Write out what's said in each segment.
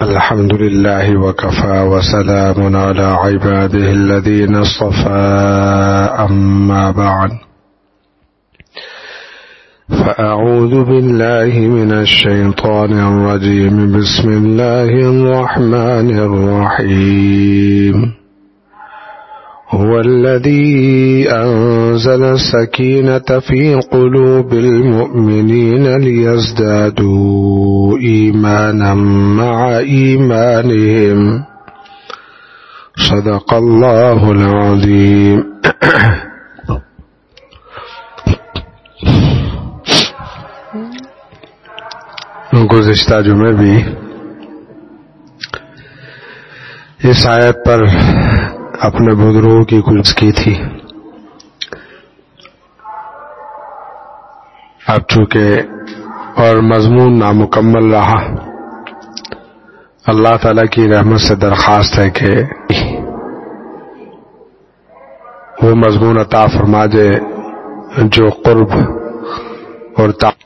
الحمد لله وكفى وسلام على عباده الذين اصطفى أما بعد فأعوذ بالله من الشيطان الرجيم بسم الله الرحمن الرحيم هو الذي أنزل السكينة في قلوب المؤمنين ليزدادوا إيمانا مع إيمانهم صدق الله العظيم. گزشتہ جمعے بھی اس آیت پر اپنے بزرگوں کی کچھ کی تھی. اب چونکہ اور مضمون نامکمل رہا، اللہ تعالی کی رحمت سے درخواست ہے کہ وہ مضمون عطا فرما دے جو قرب اور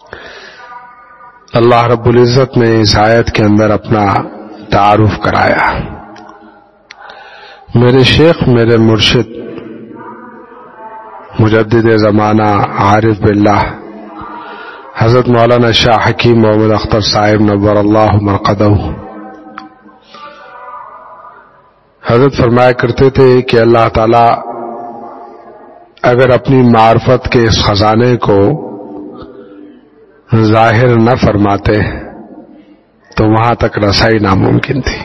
اللہ رب العزت نے اس آیت کے اندر اپنا تعارف کرایا. میرے شیخ، میرے مرشد، مجدد زمانہ عارف باللہ حضرت مولانا شاہ حکیم محمد اختر صاحب نور اللہ مرقدہ حضرت فرمایا کرتے تھے کہ اللہ تعالی اگر اپنی معرفت کے اس خزانے کو ظاہر نہ فرماتے تو وہاں تک رسائی ناممکن تھی.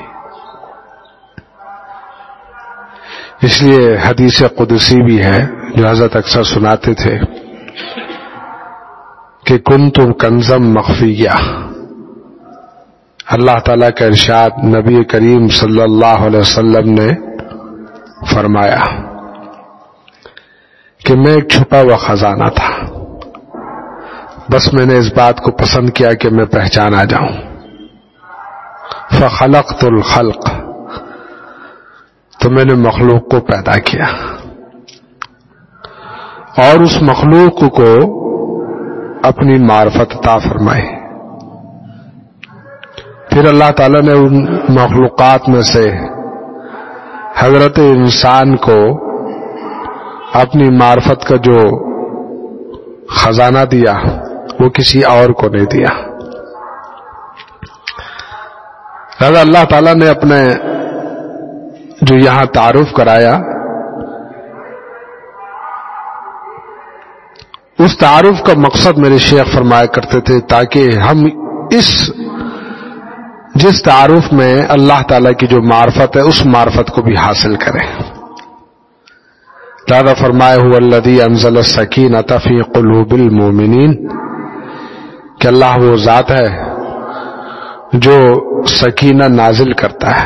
اس لیے حدیث قدسی بھی ہے جو حضرت اکثر سناتے تھے کہ کنتم کنزم مخفیہ. اللہ تعالیٰ کا ارشاد نبی کریم صلی اللہ علیہ وسلم نے فرمایا کہ میں ایک چھپا ہوا خزانہ تھا، بس میں نے اس بات کو پسند کیا کہ میں پہچانا جاؤں. فخلقت الخلق، تو میں نے مخلوق کو پیدا کیا اور اس مخلوق کو اپنی معرفت عطا فرمائی. پھر اللہ تعالی نے ان مخلوقات میں سے حضرت انسان کو اپنی معرفت کا جو خزانہ دیا وہ کسی اور کو نہیں دیا. لہذا اللہ تعالی نے اپنے جو یہاں تعارف کرایا، اس تعارف کا مقصد میرے شیخ فرمایا کرتے تھے تاکہ ہم جس تعارف میں اللہ تعالی کی جو معرفت ہے اس معرفت کو بھی حاصل کریں. لہذا فرمایا هو الذی انزل السکینۃ فی قلوب المؤمنین کہ اللہ وہ ذات ہے جو سکینہ نازل کرتا ہے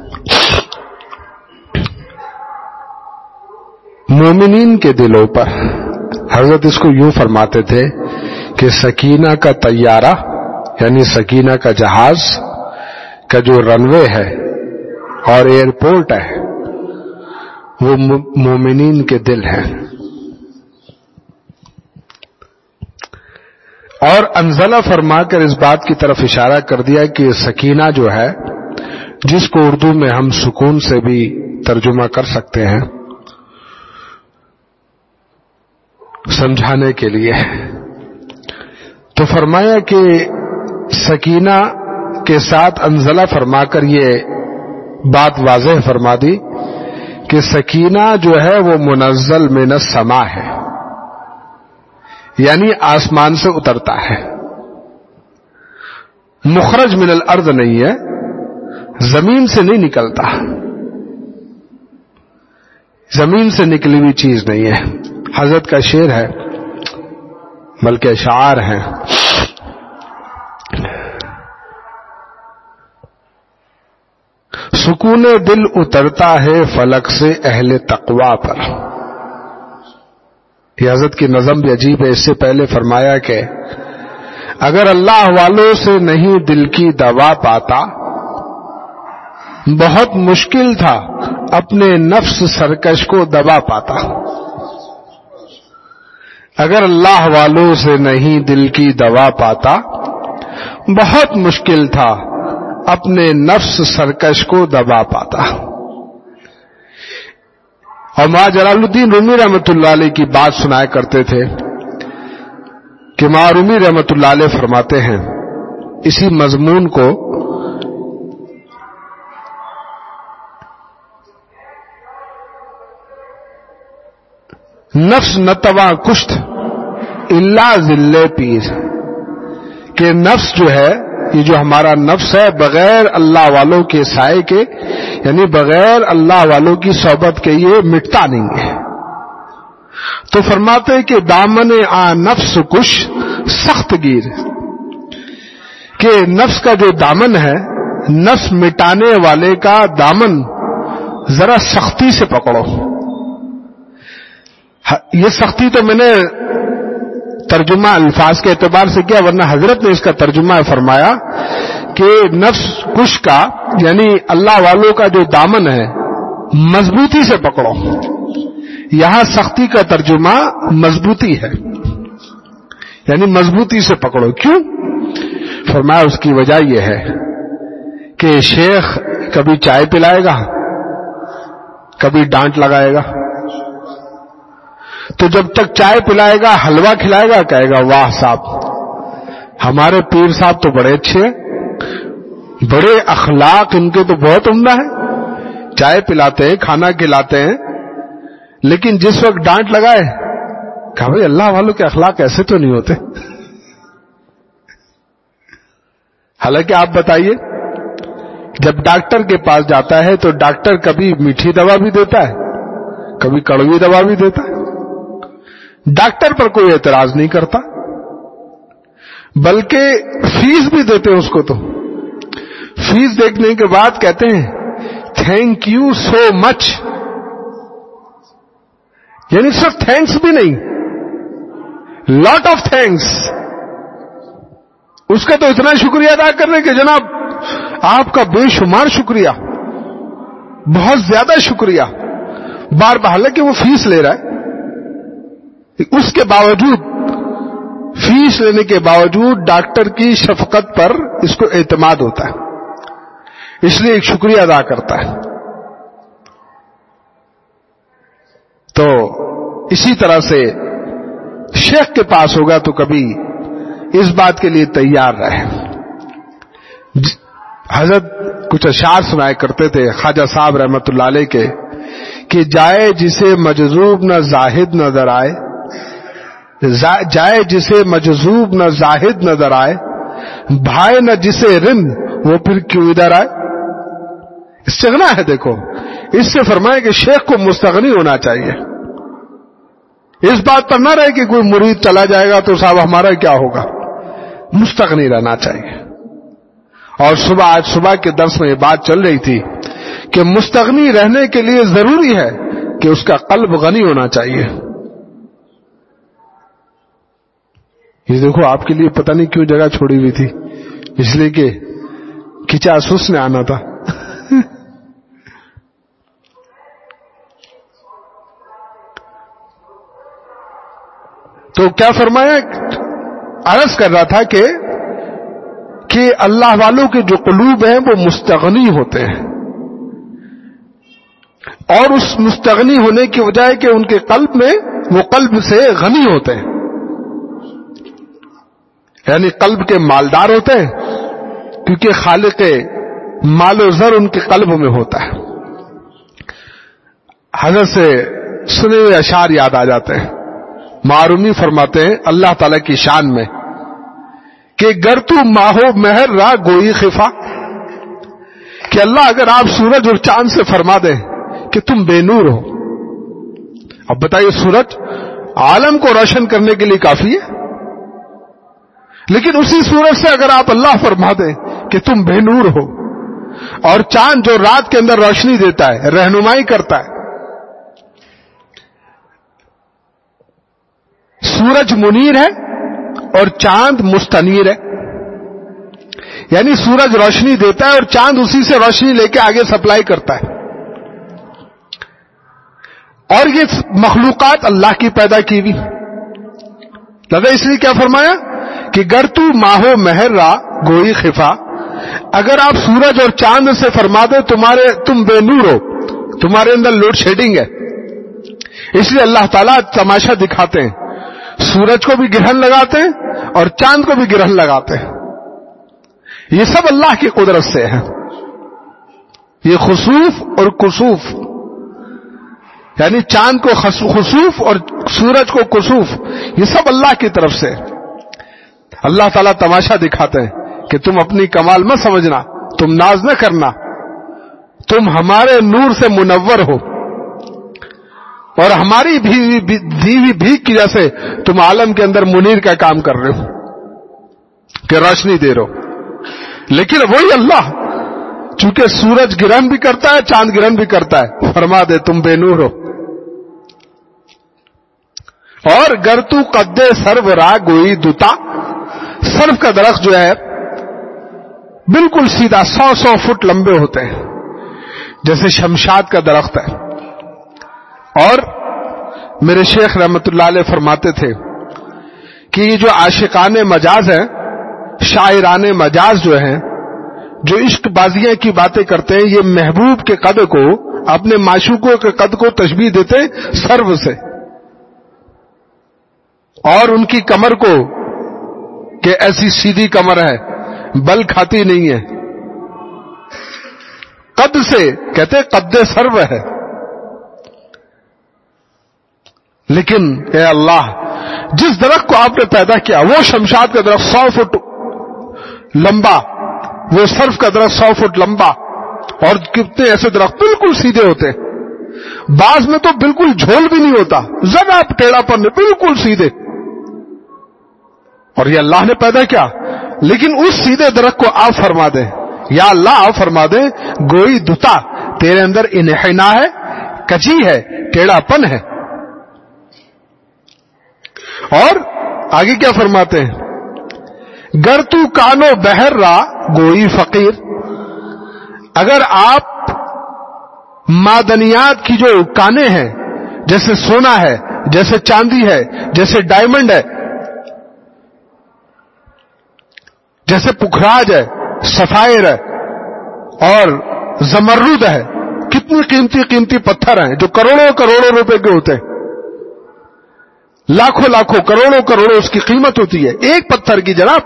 مومنین کے دلوں پر. حضرت اس کو یوں فرماتے تھے کہ سکینہ کا طیارہ یعنی سکینہ کا جہاز کا جو رن وے ہے اور ایئرپورٹ ہے وہ مومنین کے دل ہیں. اور انزلہ فرما کر اس بات کی طرف اشارہ کر دیا کہ سکینہ جو ہے، جس کو اردو میں ہم سکون سے بھی ترجمہ کر سکتے ہیں سمجھانے کے لیے، تو فرمایا کہ سکینہ کے ساتھ انزلہ فرما کر یہ بات واضح فرما دی کہ سکینہ جو ہے وہ منزل من السماء ہے، یعنی آسمان سے اترتا ہے، مخرج من الارض نہیں ہے، زمین سے نہیں نکلتا، زمین سے نکلی ہوئی چیز نہیں ہے. حضرت کا شعر ہے بلکہ اشعار ہیں. سکون دل اترتا ہے فلک سے اہل تقوی پر. یہ حضرت کی نظم بھی عجیب ہے. اس سے پہلے فرمایا کہ اگر اللہ والوں سے نہیں دل کی دوا پاتا، بہت مشکل تھا اپنے نفس سرکش کو دبا پاتا. اگر اللہ والوں سے نہیں دل کی دوا پاتا، بہت مشکل تھا اپنے نفس سرکش کو دبا پاتا. اور مولانا جلال الدین رومی رحمۃ اللہ علیہ کی بات سنایا کرتے تھے کہ مولانا رومی رحمۃ اللہ علیہ فرماتے ہیں اسی مضمون کو نفس نتواں کشت الا ذل پیر، کہ نفس جو ہے، یہ جو ہمارا نفس ہے، بغیر اللہ والوں کے سائے کے، یعنی بغیر اللہ والوں کی صحبت کے یہ مٹتا نہیں ہے. تو فرماتے ہیں کہ دامن آ نفس کش سخت گیر، کہ نفس کا جو دامن ہے، نفس مٹانے والے کا دامن ذرا سختی سے پکڑو. یہ سختی تو میں نے ترجمہ الفاظ کے اعتبار سے کیا، ورنہ حضرت نے اس کا ترجمہ فرمایا کہ نفس کش کا یعنی اللہ والوں کا جو دامن ہے مضبوطی سے پکڑو. یہاں سختی کا ترجمہ مضبوطی ہے، یعنی مضبوطی سے پکڑو. کیوں؟ فرمایا اس کی وجہ یہ ہے کہ شیخ کبھی چائے پلائے گا، کبھی ڈانٹ لگائے گا. تو جب تک چائے پلائے گا، حلوہ کھلائے گا، کہے گا واہ صاحب ہمارے پیر صاحب تو بڑے اچھے ہیں، بڑے اخلاق ان کے تو بہت عمدہ ہیں، چائے پلاتے ہیں، کھانا کھلاتے ہیں. لیکن جس وقت ڈانٹ لگائے، کہا بھائی اللہ والوں کے اخلاق ایسے تو نہیں ہوتے. حالانکہ آپ بتائیے جب ڈاکٹر کے پاس جاتا ہے تو ڈاکٹر کبھی میٹھی دوا بھی دیتا ہے، کبھی کڑوی دوا بھی دیتا ہے. ڈاکٹر پر کوئی اعتراض نہیں کرتا، بلکہ فیس بھی دیتے ہیں اس کو. تو فیس دیکھنے کے بعد کہتے ہیں تھینک یو سو مچ، یعنی صرف تھینکس بھی نہیں، لاٹ آف تھینکس. اس کا تو اتنا شکریہ ادا کر رہے کہ جناب آپ کا بے شمار شکریہ، بہت زیادہ شکریہ. بار بار حالانکہ وہ فیس لے رہا ہے، اس کے باوجود، فیس لینے کے باوجود ڈاکٹر کی شفقت پر اس کو اعتماد ہوتا ہے، اس لیے ایک شکریہ ادا کرتا ہے. تو اسی طرح سے شیخ کے پاس ہوگا تو کبھی اس بات کے لیے تیار رہے. حضرت کچھ اشعار سنایا کرتے تھے خواجہ صاحب رحمت اللہ علیہ کے کہ جائے جسے مجذوب نہ زاہد نظر آئے، جائے جسے مجذوب نہ زاہد نظر آئے، بھائے نہ جسے رند وہ پھر کیوں ادھر آئے. استغنا ہے. دیکھو اس سے فرمائے کہ شیخ کو مستغنی ہونا چاہیے، اس بات پر نہ رہے کہ کوئی مرید چلا جائے گا تو صاحب ہمارا کیا ہوگا، مستغنی رہنا چاہیے. اور آج صبح کے درس میں یہ بات چل رہی تھی کہ مستغنی رہنے کے لیے ضروری ہے کہ اس کا قلب غنی ہونا چاہیے. یہ دیکھو آپ کے لیے پتہ نہیں کیوں جگہ چھوڑی ہوئی تھی، اس لیے کہ کھچا سس نے آنا تھا. تو کیا فرمایا، عرض کر رہا تھا کہ اللہ والوں کے جو قلوب ہیں وہ مستغنی ہوتے ہیں، اور اس مستغنی ہونے کی وجہ ہے کہ ان کے قلب میں وہ قلب سے غنی ہوتے ہیں، یعنی قلب کے مالدار ہوتے ہیں، کیونکہ خالق مال و زر ان کے قلب میں ہوتا ہے. حضرت سے سنے ہوئے اشعار یاد آ جاتے ہیں. معرومی فرماتے ہیں اللہ تعالی کی شان میں کہ گر تو ماہو مہر را گوئی خفا، کہ اللہ اگر آپ سورج اور چاند سے فرما دیں کہ تم بے نور ہو. اب بتائیے سورج عالم کو روشن کرنے کے لیے کافی ہے، لیکن اسی سورج سے اگر آپ اللہ فرما دیں کہ تم بے نور ہو، اور چاند جو رات کے اندر روشنی دیتا ہے، رہنمائی کرتا ہے. سورج منیر ہے اور چاند مستنیر ہے، یعنی سورج روشنی دیتا ہے اور چاند اسی سے روشنی لے کے آگے سپلائی کرتا ہے. اور یہ مخلوقات اللہ کی پیدا کی ہوئی. لگا اس لیے کیا فرمایا کہ گر تو ماہو مہر را گوئی خفا، اگر آپ سورج اور چاند سے فرما دیں تم بے نور ہو، تمہارے اندر لوڈ شیڈنگ ہے، اس لیے اللہ تعالیٰ تماشا دکھاتے ہیں، سورج کو بھی گرہن لگاتے ہیں اور چاند کو بھی گرہن لگاتے ہیں. یہ سب اللہ کی قدرت سے ہے. یہ خسوف اور کسوف، یعنی چاند کو خسوف اور سورج کو کسوف، یہ سب اللہ کی طرف سے. اللہ تعالیٰ تماشا دکھاتے ہیں کہ تم اپنی کمال مت سمجھنا، تم ناز نہ کرنا، تم ہمارے نور سے منور ہو اور ہماری دیوی بھیک کی جیسے تم عالم کے اندر منیر کا کام کر رہے ہو کہ روشنی دے رہے ہو. لیکن وہی اللہ چونکہ سورج گرہن بھی کرتا ہے، چاند گرہن بھی کرتا ہے، فرما دے تم بے نور ہو. اور گر تو قدے سرو را گوئی دتا، سرو کا درخت جو ہے بالکل سیدھا 100 فٹ لمبے ہوتے ہیں جیسے شمشاد کا درخت ہے. اور میرے شیخ رحمت اللہ علیہ فرماتے تھے کہ یہ جو عاشقان مجاز ہیں، شاعران مجاز جو ہیں، جو عشق بازیاں کی باتیں کرتے ہیں، یہ محبوب کے قد کو، اپنے معشوقوں کے قد کو تشبیہ دیتے سرو سے، اور ان کی کمر کو کہ ایسی سیدھی کمر ہے، بل کھاتی نہیں ہے. قد سے کہتے قد سرو ہے. لیکن اے اللہ، جس درخت کو آپ نے پیدا کیا وہ شمشاد کا درخت 100 فٹ لمبا، وہ سرف کا درخت 100 فٹ لمبا، اور کتنے ایسے درخت بالکل سیدھے ہوتے، بعض میں تو بالکل جھول بھی نہیں ہوتا، ذرا ٹیڑھا پن بالکل سیدھے، اور یہ اللہ نے پیدا کیا. لیکن اس سیدھے درخت کو آپ فرما دیں، یا اللہ آپ فرما دیں گوئی دتا، تیرے اندر انحنا ہے، کجی ہے، ٹیڑھا پن ہے. اور آگے کیا فرماتے ہیں، گر تو کانو بہر را گوئی فقیر، اگر آپ معدنیات کی جو کانیں ہیں، جیسے سونا ہے، جیسے چاندی ہے، جیسے ڈائمنڈ ہے، جیسے پکھراج ہے، سفائر ہے اور زمرد ہے، کتنی قیمتی قیمتی پتھر ہیں جو کروڑوں کروڑوں روپے کے ہوتے ہیں، لاکھوں لاکھوں کروڑوں کروڑوں اس کی قیمت ہوتی ہے ایک پتھر کی جناب.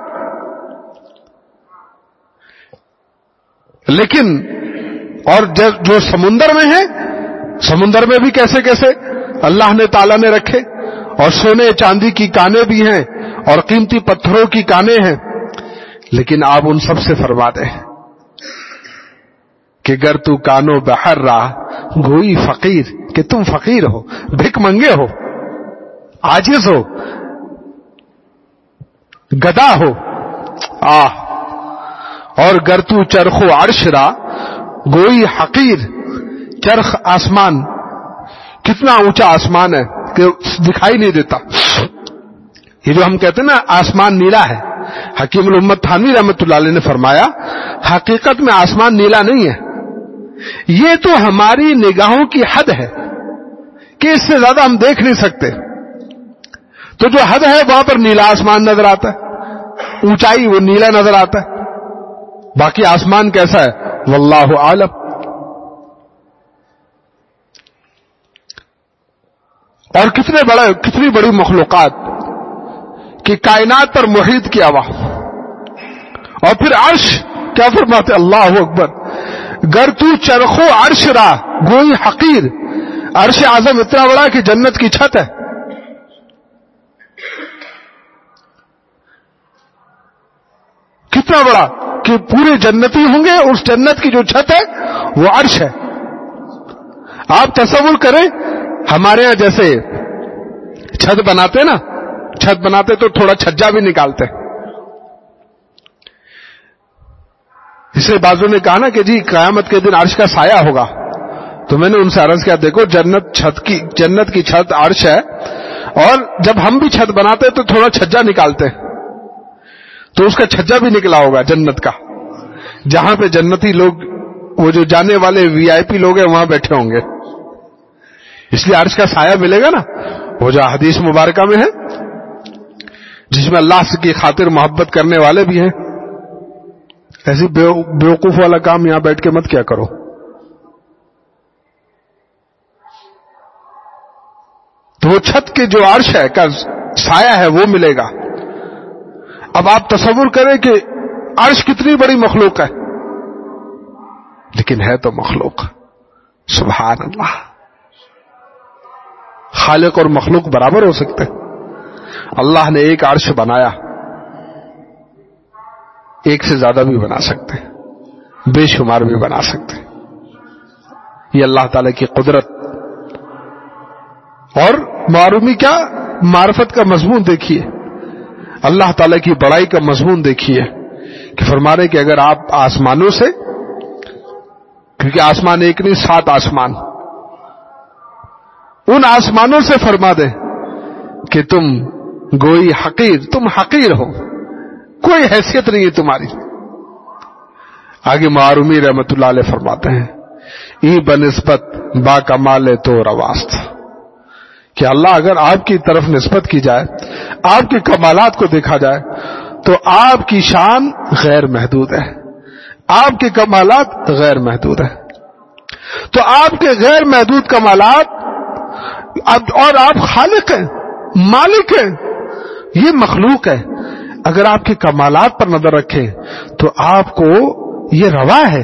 لیکن اور جو سمندر میں ہے، سمندر میں بھی کیسے کیسے اللہ نے تعالیٰ نے رکھے، اور سونے چاندی کی کانیں بھی ہیں اور قیمتی پتھروں کی کانیں ہیں. لیکن آپ ان سب سے فرما دیں کہ گر تو کانو بہر راہ گوئی فقیر، کہ تم فقیر ہو، بھک منگے ہو، عاجز ہو، گدا ہو. اور گر تو چرخو عرش را گوئی حقیر، چرخ آسمان، کتنا اونچا آسمان ہے کہ دکھائی نہیں دیتا. یہ جو ہم کہتے ہیں نا آسمان نیلا ہے، حکیم الامت تھانوی رحمت اللہ علیہ نے فرمایا حقیقت میں آسمان نیلا نہیں ہے، یہ تو ہماری نگاہوں کی حد ہے کہ اس سے زیادہ ہم دیکھ نہیں سکتے. تو جو حد ہے وہاں پر نیلا آسمان نظر آتا ہے، اونچائی وہ نیلا نظر آتا ہے، باقی آسمان کیسا ہے واللہ عالم. اور کتنی بڑی مخلوقات کہ کائنات پر محیط کیا ہوا. اور پھر عرش کیا فرماتے، اللہ اکبر، گر تو چرخو عرش را گوئی حقیر، عرش اعظم اتنا بڑا کہ جنت کی چھت ہے. کتنا بڑا کہ پورے جنتی ہوں گے، اس جنت کی جو چھت ہے وہ عرش ہے. آپ تصور کریں ہمارے یہاں جیسے چھت بناتے نا، چھت بناتے تو تھوڑا چھجا بھی نکالتے. اسے بازو نے کہا نا کہ جی قیامت کے دن عرش کا سایہ ہوگا، تو میں نے ان سے عرض کیا دیکھو جنت کی چھت عرش ہے، اور جب ہم بھی چھت بناتے تو تھوڑا چھجا نکالتے، تو اس کا چھجا بھی نکلا ہوگا جنت کا، جہاں پہ جنتی لوگ وہ جو جانے والے وی آئی پی لوگ ہیں وہاں بیٹھے ہوں گے. اس لیے عرش کا سایہ ملے گا نا، وہ جو حدیث مبارکہ میں ہے جس میں اللہ کی خاطر محبت کرنے والے بھی ہیں، ایسی بیوقوف والا کام یہاں بیٹھ کے مت کیا کرو. تو وہ چھت کے جو عرش ہے کا سایہ ہے وہ ملے گا. اب آپ تصور کریں کہ عرش کتنی بڑی مخلوق ہے، لیکن ہے تو مخلوق. سبحان اللہ. خالق اور مخلوق برابر ہو سکتے؟ اللہ نے ایک عرش بنایا، ایک سے زیادہ بھی بنا سکتے، بے شمار بھی بنا سکتے. یہ اللہ تعالی کی قدرت. اور معرومی کیا؟ معرفت کا مضمون دیکھیے، اللہ تعالی کی بڑائی کا مضمون دیکھیے کہ فرما رہے کہ اگر آپ آسمانوں سے، کیونکہ آسمان ایک نہیں 7 آسمان، ان آسمانوں سے فرما دے کہ تم گوئی حقیر، تم حقیر ہو، کوئی حیثیت نہیں ہے تمہاری. آگے معرومی رحمت اللہ علیہ فرماتے ہیں ای بنسبت با کمال تو رواست، کہ اللہ اگر آپ کی طرف نسبت کی جائے، آپ کے کمالات کو دیکھا جائے تو آپ کی شان غیر محدود ہے، آپ کے کمالات غیر محدود ہیں. تو آپ کے غیر محدود کمالات اور آپ خالق ہیں، مالک ہیں، یہ مخلوق ہے. اگر آپ کے کمالات پر نظر رکھیں تو آپ کو یہ روا ہے.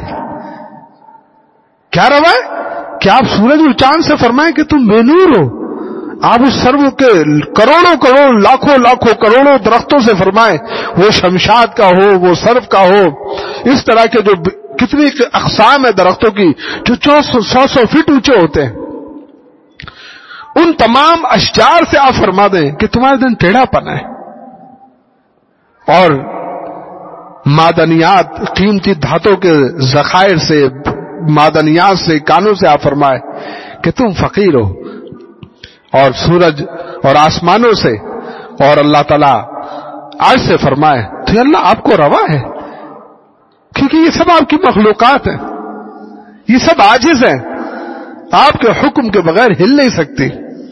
کیا روا ہے؟ کہ آپ سورج اور چاند سے فرمائیں کہ تم بے نور ہو. آپ اس سرو کے کروڑوں کروڑ لاکھوں لاکھوں کروڑوں درختوں سے فرمائیں، وہ شمشاد کا ہو، وہ سرف کا ہو، اس طرح کے جو کتنی اقسام ہے درختوں کی جو 100 فٹ اونچے ہوتے ہیں، ان تمام اشجار سے آپ فرما دیں کہ تمہارے دن ٹیڑھا پن ہے. اور معدنیات، قیمتی دھاتوں کے ذخائر سے، معدنیات سے، کانوں سے آپ فرمائے کہ تم فقیر ہو. اور سورج اور آسمانوں سے اور اللہ تعالیٰ عرش سے فرمائے تو یہ اللہ آپ کو روا ہے، کیونکہ یہ سب آپ کی مخلوقات ہیں، یہ سب عاجز ہیں، آپ کے حکم کے بغیر ہل نہیں سکتی.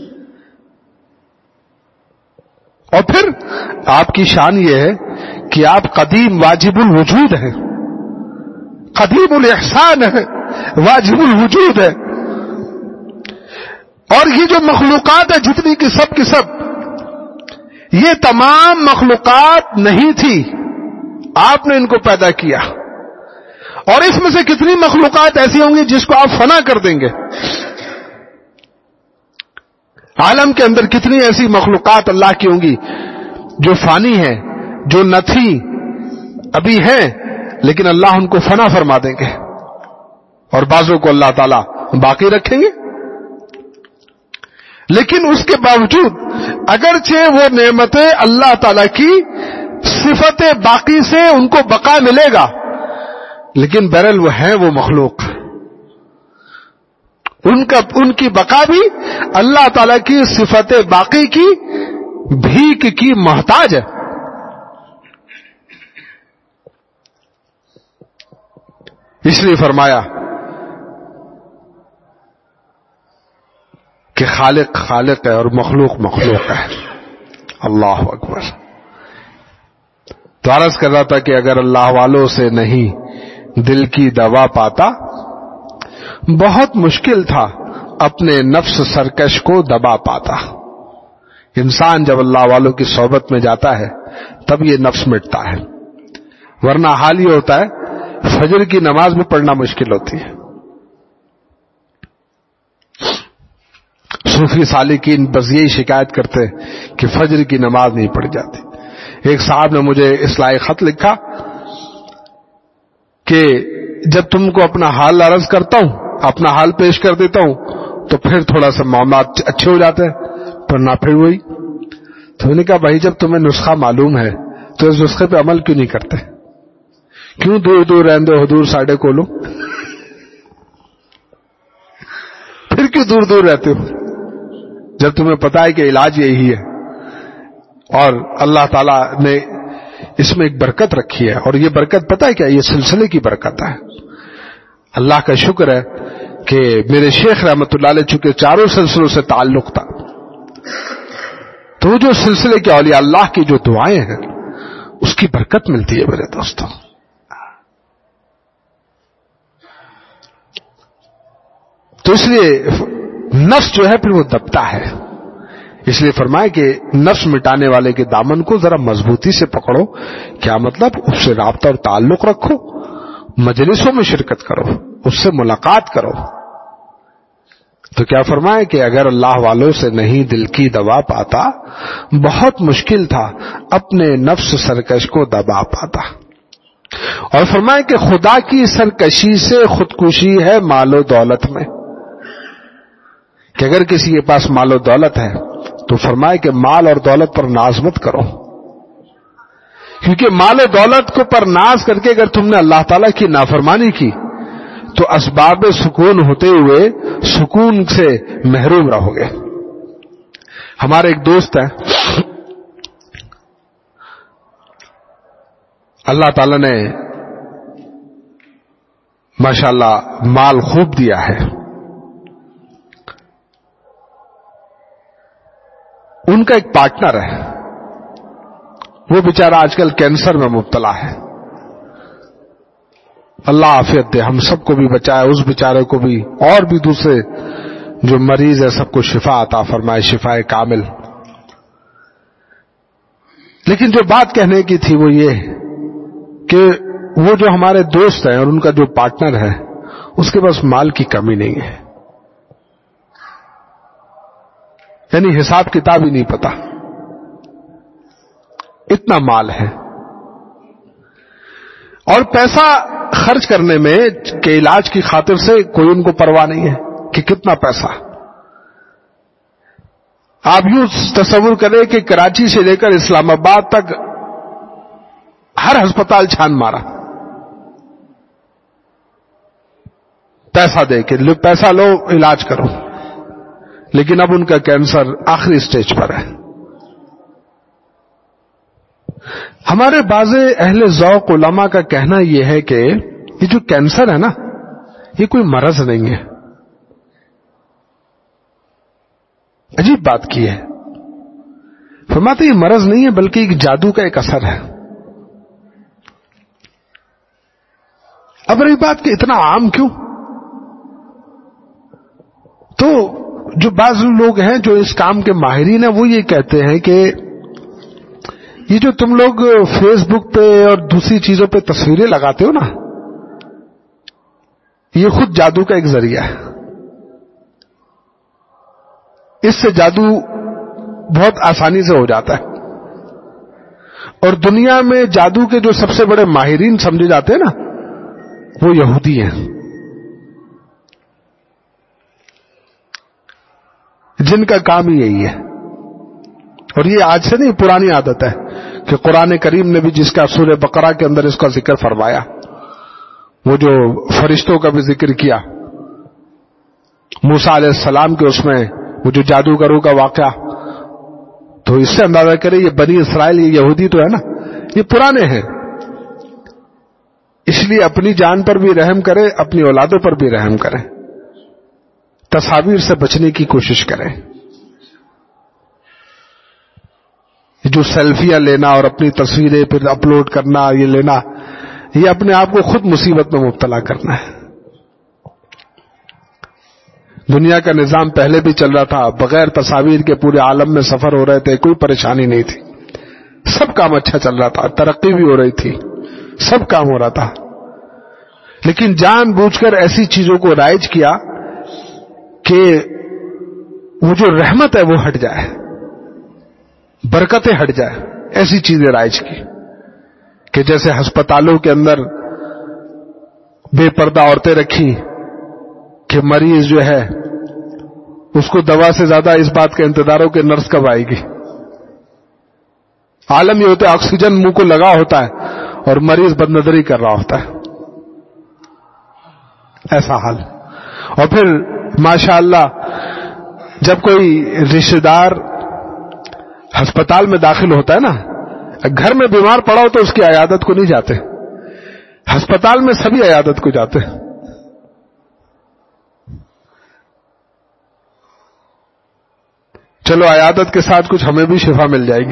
اور پھر آپ کی شان یہ ہے کہ آپ قدیم واجب الوجود ہیں، قدیم الاحسان ہے، واجب الوجود ہے. اور یہ جو مخلوقات ہے جتنی کی سب یہ تمام مخلوقات نہیں تھی، آپ نے ان کو پیدا کیا. اور اس میں سے کتنی مخلوقات ایسی ہوں گی جس کو آپ فنا کر دیں گے. عالم کے اندر کتنی ایسی مخلوقات اللہ کی ہوں گی جو فانی ہیں، جو نہ تھی ابھی ہیں، لیکن اللہ ان کو فنا فرما دیں گے، اور بعضوں کو اللہ تعالیٰ باقی رکھیں گے. لیکن اس کے باوجود اگرچہ وہ نعمتیں اللہ تعالی کی صفت باقی سے ان کو بقا ملے گا، لیکن بہرحال وہ ہیں وہ مخلوق، ان کی بقا بھی اللہ تعالی کی صفت باقی کی بھیک کی محتاج ہے. اس لیے فرمایا کہ خالق خالق ہے اور مخلوق مخلوق ہے. اللہ اکبر. تو عرض کر رہا تھا کہ اگر اللہ والوں سے نہیں دل کی دوا پاتا، بہت مشکل تھا اپنے نفس سرکش کو دبا پاتا. انسان جب اللہ والوں کی صحبت میں جاتا ہے تب یہ نفس مٹتا ہے، ورنہ حال یہ ہوتا ہے فجر کی نماز بھی پڑھنا مشکل ہوتی ہے. صوفی سالکین بس یہی شکایت کرتے کہ فجر کی نماز نہیں پڑھی جاتی. ایک صاحب نے مجھے اصلاحی خط لکھا کہ جب تم کو اپنا حال عرض کرتا ہوں، اپنا حال پیش کر دیتا ہوں تو پھر تھوڑا سا معاملات اچھے ہو جاتے ہیں، پر نہ پھر وہی. تو میں نے کہا بھائی جب تمہیں نسخہ معلوم ہے تو اس نسخے پہ عمل کیوں نہیں کرتے؟ کیوں دور دور رہندے حضور ساڑھے کو لو؟ پھر کیوں دور دور رہتے ہو جب تمہیں پتا ہے کہ علاج یہی ہے؟ اور اللہ تعالیٰ نے اس میں ایک برکت رکھی ہے، اور یہ برکت پتہ ہے کیا؟ یہ سلسلے کی برکت ہے. اللہ کا شکر ہے کہ میرے شیخ رحمت اللہ علیہ چونکہ چاروں سلسلوں سے تعلق تھا، تو جو سلسلے کے اولیاء اللہ کی جو دعائیں ہیں اس کی برکت ملتی ہے میرے دوستوں. تو اس لیے نفس جو ہے پھر وہ دبتا ہے. اس لیے فرمائے کہ نفس مٹانے والے کے دامن کو ذرا مضبوطی سے پکڑو. کیا مطلب؟ اس سے رابطہ اور تعلق رکھو، مجلسوں میں شرکت کرو، اس سے ملاقات کرو. تو کیا فرمائے کہ اگر اللہ والوں سے نہیں دل کی دوا پاتا، بہت مشکل تھا اپنے نفس سرکش کو دبا پاتا. اور فرمائے کہ خدا کی سرکشی سے خودکشی ہے مال و دولت میں. کہ اگر کسی کے پاس مال و دولت ہے تو فرمائے کہ مال اور دولت پر ناز مت کرو، کیونکہ مال و دولت کو پر ناز کر کے اگر تم نے اللہ تعالیٰ کی نافرمانی کی تو اسباب سکون ہوتے ہوئے سکون سے محروم رہو گے. ہمارے ایک دوست ہیں، اللہ تعالیٰ نے ماشاءاللہ مال خوب دیا ہے. ان کا ایک پارٹنر ہے، وہ بیچارہ آج کل کینسر میں مبتلا ہے. اللہ عافیت دے، ہم سب کو بھی بچائے، اس بیچارے کو بھی، اور بھی دوسرے جو مریض ہے سب کو شفا عطا فرمائے، شفا کامل. لیکن جو بات کہنے کی تھی وہ یہ کہ وہ جو ہمارے دوست ہیں اور ان کا جو پارٹنر ہے اس کے پاس مال کی کمی نہیں ہے، یعنی حساب کتاب ہی نہیں پتا، اتنا مال ہے. اور پیسہ خرچ کرنے میں کہ علاج کی خاطر سے کوئی ان کو پرواہ نہیں ہے کہ کتنا پیسہ. آپ یوں تصور کریں کہ کراچی سے لے کر اسلام آباد تک ہر ہسپتال چھان مارا پیسہ دے کے، پیسہ لو علاج کرو. لیکن اب ان کا کینسر آخری سٹیج پر ہے. ہمارے بعض اہل ذوق علماء کا کہنا یہ ہے کہ یہ جو کینسر ہے نا، یہ کوئی مرض نہیں ہے. عجیب بات کی ہے، فرماتے یہ مرض نہیں ہے بلکہ ایک جادو کا ایک اثر ہے. اب رہی بات کہ اتنا عام کیوں؟ تو جو بعض لوگ ہیں جو اس کام کے ماہرین ہیں وہ یہ کہتے ہیں کہ یہ جو تم لوگ فیس بک پہ اور دوسری چیزوں پہ تصویریں لگاتے ہو نا، یہ خود جادو کا ایک ذریعہ ہے. اس سے جادو بہت آسانی سے ہو جاتا ہے. اور دنیا میں جادو کے جو سب سے بڑے ماہرین سمجھے جاتے ہیں نا، وہ یہودی ہیں، جن کا کام ہی یہی ہے. اور یہ آج سے نہیں، پرانی عادت ہے کہ قرآن کریم نے بھی جس کا سورہ بقرہ کے اندر اس کا ذکر فرمایا، وہ جو فرشتوں کا بھی ذکر کیا، موسیٰ علیہ السلام کے اس میں وہ جو جادوگروں کا واقعہ، تو اس سے اندازہ کریں یہ بنی اسرائیل، یہ یہودی تو ہے نا، یہ پرانے ہیں. اس لیے اپنی جان پر بھی رحم کریں، اپنی اولادوں پر بھی رحم کریں، تصاویر سے بچنے کی کوشش کریں. جو سیلفیاں لینا اور اپنی تصویریں پھر اپلوڈ کرنا، یہ لینا، یہ اپنے آپ کو خود مصیبت میں مبتلا کرنا ہے. دنیا کا نظام پہلے بھی چل رہا تھا، بغیر تصاویر کے پورے عالم میں سفر ہو رہے تھے، کوئی پریشانی نہیں تھی، سب کام اچھا چل رہا تھا، ترقی بھی ہو رہی تھی، سب کام ہو رہا تھا. لیکن جان بوجھ کر ایسی چیزوں کو رائج کیا کہ وہ جو رحمت ہے وہ ہٹ جائے، برکتیں ہٹ جائے. ایسی چیزیں رائج کی کہ جیسے ہسپتالوں کے اندر بے پردہ عورتیں رکھی کہ مریض جو ہے اس کو دوا سے زیادہ اس بات کا انتظار ہو کہ نرس کب آئے گی. عالم یہ ہوتا ہے آکسیجن منہ کو لگا ہوتا ہے اور مریض بد نظری کر رہا ہوتا ہے، ایسا حال. اور پھر ماشاءاللہ جب کوئی رشتہ دار ہسپتال میں داخل ہوتا ہے نا، گھر میں بیمار پڑا ہو تو اس کی عیادت کو نہیں جاتے، ہسپتال میں سبھی عیادت کو جاتے. چلو عیادت کے ساتھ کچھ ہمیں بھی شفا مل جائے گی.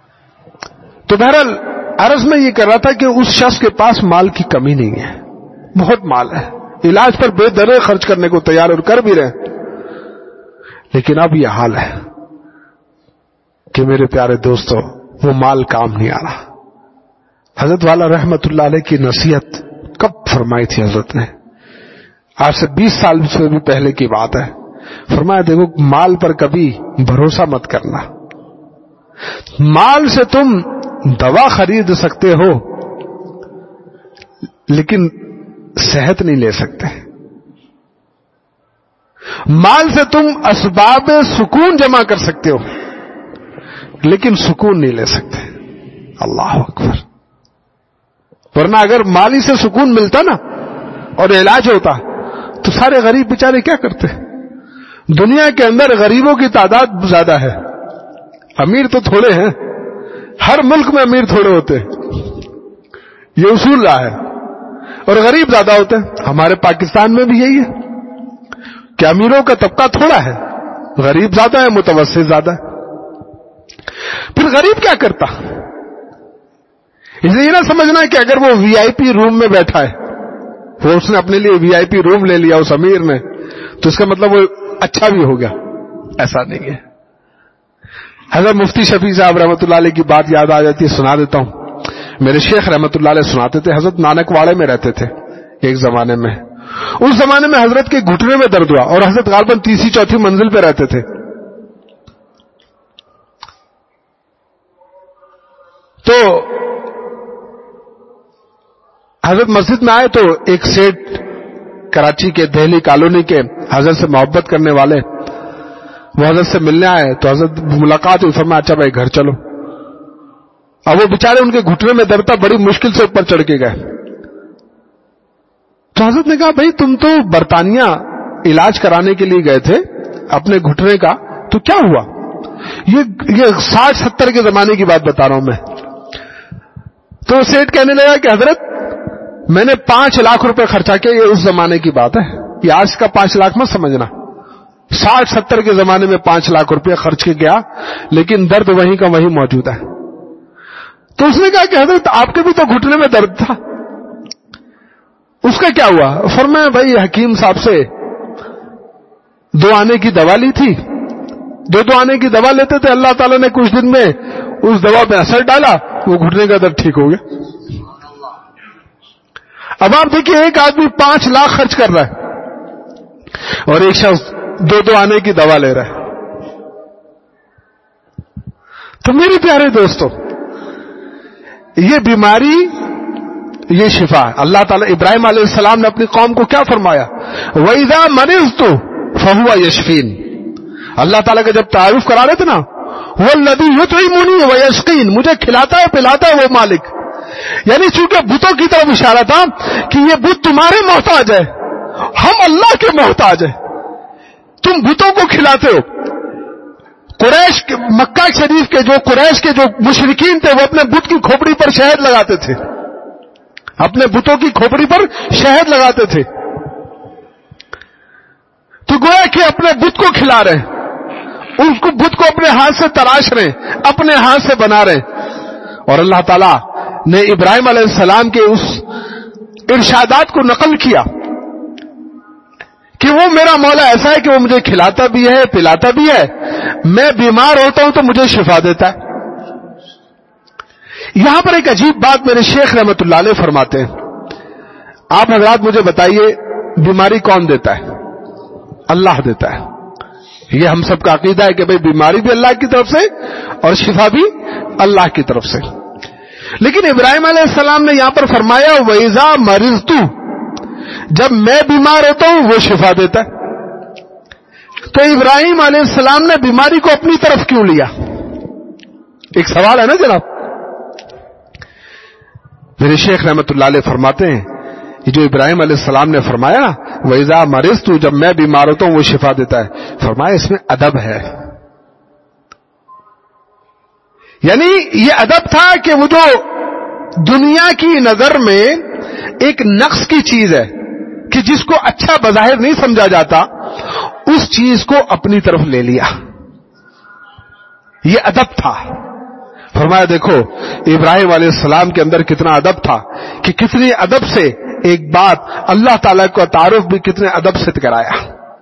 تو بہرحال عرض میں یہ کر رہا تھا کہ اس شخص کے پاس مال کی کمی نہیں ہے، بہت مال ہے, علاج پر بے درے خرچ کرنے کو تیار اور کر بھی رہے, لیکن اب یہ حال ہے کہ میرے پیارے دوستو وہ مال کام نہیں آ رہا. حضرت والا رحمت اللہ علیہ کی نصیحت کب فرمائی تھی حضرت نے؟ آج سے 20 سال سے بھی پہلے کی بات ہے. فرمایا دیکھو مال پر کبھی بھروسہ مت کرنا. مال سے تم دوا خرید سکتے ہو لیکن صحت نہیں لے سکتے. مال سے تم اسباب سکون جمع کر سکتے ہو لیکن سکون نہیں لے سکتے. اللہ اکبر. ورنہ اگر مالی سے سکون ملتا نا اور علاج ہوتا تو سارے غریب بیچارے کیا کرتے؟ دنیا کے اندر غریبوں کی تعداد زیادہ ہے, امیر تو تھوڑے ہیں. ہر ملک میں امیر تھوڑے ہوتے ہیں, یہ اصول رہا ہے, اور غریب زیادہ ہوتے ہیں. ہمارے پاکستان میں بھی یہی ہے کہ امیروں کا طبقہ تھوڑا ہے, غریب زیادہ ہے, متوسط زیادہ ہے. پھر غریب کیا کرتا؟ اسے یہ نہ سمجھنا کہ اگر وہ وی آئی پی روم میں بیٹھا ہے, وہ اس نے اپنے لیے وی آئی پی روم لے لیا اس امیر نے, تو اس کا مطلب وہ اچھا بھی ہو گیا. ایسا نہیں ہے. حضرت مفتی شفیع صاحب رحمۃ اللہ علیہ کی بات یاد آ جاتی ہے, سنا دیتا ہوں. میرے شیخ رحمۃ اللہ علیہ سناتے تھے, حضرت نانک واڑے میں رہتے تھے ایک زمانے میں. اس زمانے میں حضرت کے گھٹنے میں درد ہوا اور حضرت غالباً تیسری چوتھی منزل پہ رہتے تھے. تو حضرت مسجد میں آئے تو ایک سیٹ کراچی کے دہلی کالونی کے حضرت سے محبت کرنے والے وہ حضرت سے ملنے آئے. تو حضرت ملاقات ہوئی, فرمایا اچھا بھائی گھر چلو. اب وہ بیچارے ان کے گھٹنے میں درد تھا, بڑی مشکل سے اوپر چڑھ کے گئے. تو حضرت نے کہا بھائی تم تو برطانیہ علاج کرانے کے لیے گئے تھے اپنے گھٹنے کا, تو کیا ہوا؟ یہ 60-70 کے زمانے کی بات بتا رہا ہوں میں. تو سیٹ کہنے لگا کہ حضرت میں نے 5 لاکھ روپے خرچا کیا. یہ اس زمانے کی بات ہے, یہ آج کا 5 لاکھ مت سمجھنا. 60-70 کے زمانے میں 5 لاکھ روپے خرچ کے گیا, لیکن درد وہیں کا وہیں موجود ہے. تو اس نے کہا کہ حضرت آپ کے بھی تو گھٹنے میں درد تھا, اس کا کیا ہوا؟ فرمایا بھائی حکیم صاحب سے 2 آنے کی دوا لی تھی, 2 آنے کی دوا لیتے تھے, اللہ تعالیٰ نے کچھ دن میں اس دوا پہ اثر ڈالا, وہ گھٹنے کا درد ٹھیک ہو گیا. اب آپ دیکھیے ایک آدمی 5 لاکھ خرچ کر رہا ہے اور ایک شخص 2 آنے کی دوا لے رہا ہے. تو میرے پیارے دوستو, یہ بیماری یہ شفا ہے. اللہ تعالیٰ ابراہیم علیہ السلام نے اپنی قوم کو کیا فرمایا؟ وَإِذَا مَرِضْتُ فَهُوَ يَشْفِينِ. اللہ تعالیٰ کا جب تعارف کرا رہے تھے نا, وَالَّذِي يُطْعِمُنِي وَيَسْقِينِ, مجھے کھلاتا ہے پلاتا ہے وہ مالک. یعنی چونکہ بتوں کی طرف اشارہ تھا کہ یہ بت تمہارے محتاج ہے, ہم اللہ کے محتاج ہیں. تم بتوں کو کھلاتے ہو. قریش مکہ شریف کے جو قریش کے جو مشرکین تھے وہ اپنے بت کی کھوپڑی پر شہد لگاتے تھے, اپنے بتوں کی کھوپڑی پر شہد لگاتے تھے. تو گویا کہ اپنے بت کو کھلا رہے, اس کو بت کو اپنے ہاتھ سے تراش رہے, اپنے ہاتھ سے بنا رہے. اور اللہ تعالیٰ نے ابراہیم علیہ السلام کے اس ارشادات کو نقل کیا کہ وہ میرا مولا ایسا ہے کہ وہ مجھے کھلاتا بھی ہے پلاتا بھی ہے, میں بیمار ہوتا ہوں تو مجھے شفا دیتا ہے. یہاں پر ایک عجیب بات میرے شیخ رحمت اللہ علیہ فرماتے ہیں. آپ حضرات مجھے بتائیے بیماری کون دیتا ہے؟ اللہ دیتا ہے. یہ ہم سب کا عقیدہ ہے کہ بھئی بیماری بھی اللہ کی طرف سے اور شفا بھی اللہ کی طرف سے. لیکن ابراہیم علیہ السلام نے یہاں پر فرمایا وَإِذَا مَرِضْتُ, جب میں بیمار ہوتا ہوں وہ شفا دیتا ہے. تو ابراہیم علیہ السلام نے بیماری کو اپنی طرف کیوں لیا؟ ایک سوال ہے نا جناب. میرے شیخ رحمت اللہ علیہ فرماتے ہیں یہ جو ابراہیم علیہ السلام نے فرمایا نا وَإِذَا مَرِضْتُ, جب میں بیمار ہوتا ہوں وہ شفا دیتا ہے, فرمایا اس میں ادب ہے. یعنی یہ ادب تھا کہ وہ جو دنیا کی نظر میں ایک نقص کی چیز ہے کہ جس کو اچھا بظاہر نہیں سمجھا جاتا, اس چیز کو اپنی طرف لے لیا. یہ ادب تھا. فرمایا دیکھو ابراہیم علیہ السلام کے اندر کتنا ادب تھا کہ کتنی ادب سے ایک بات اللہ تعالیٰ کا تعارف بھی کتنے ادب سے کرایا.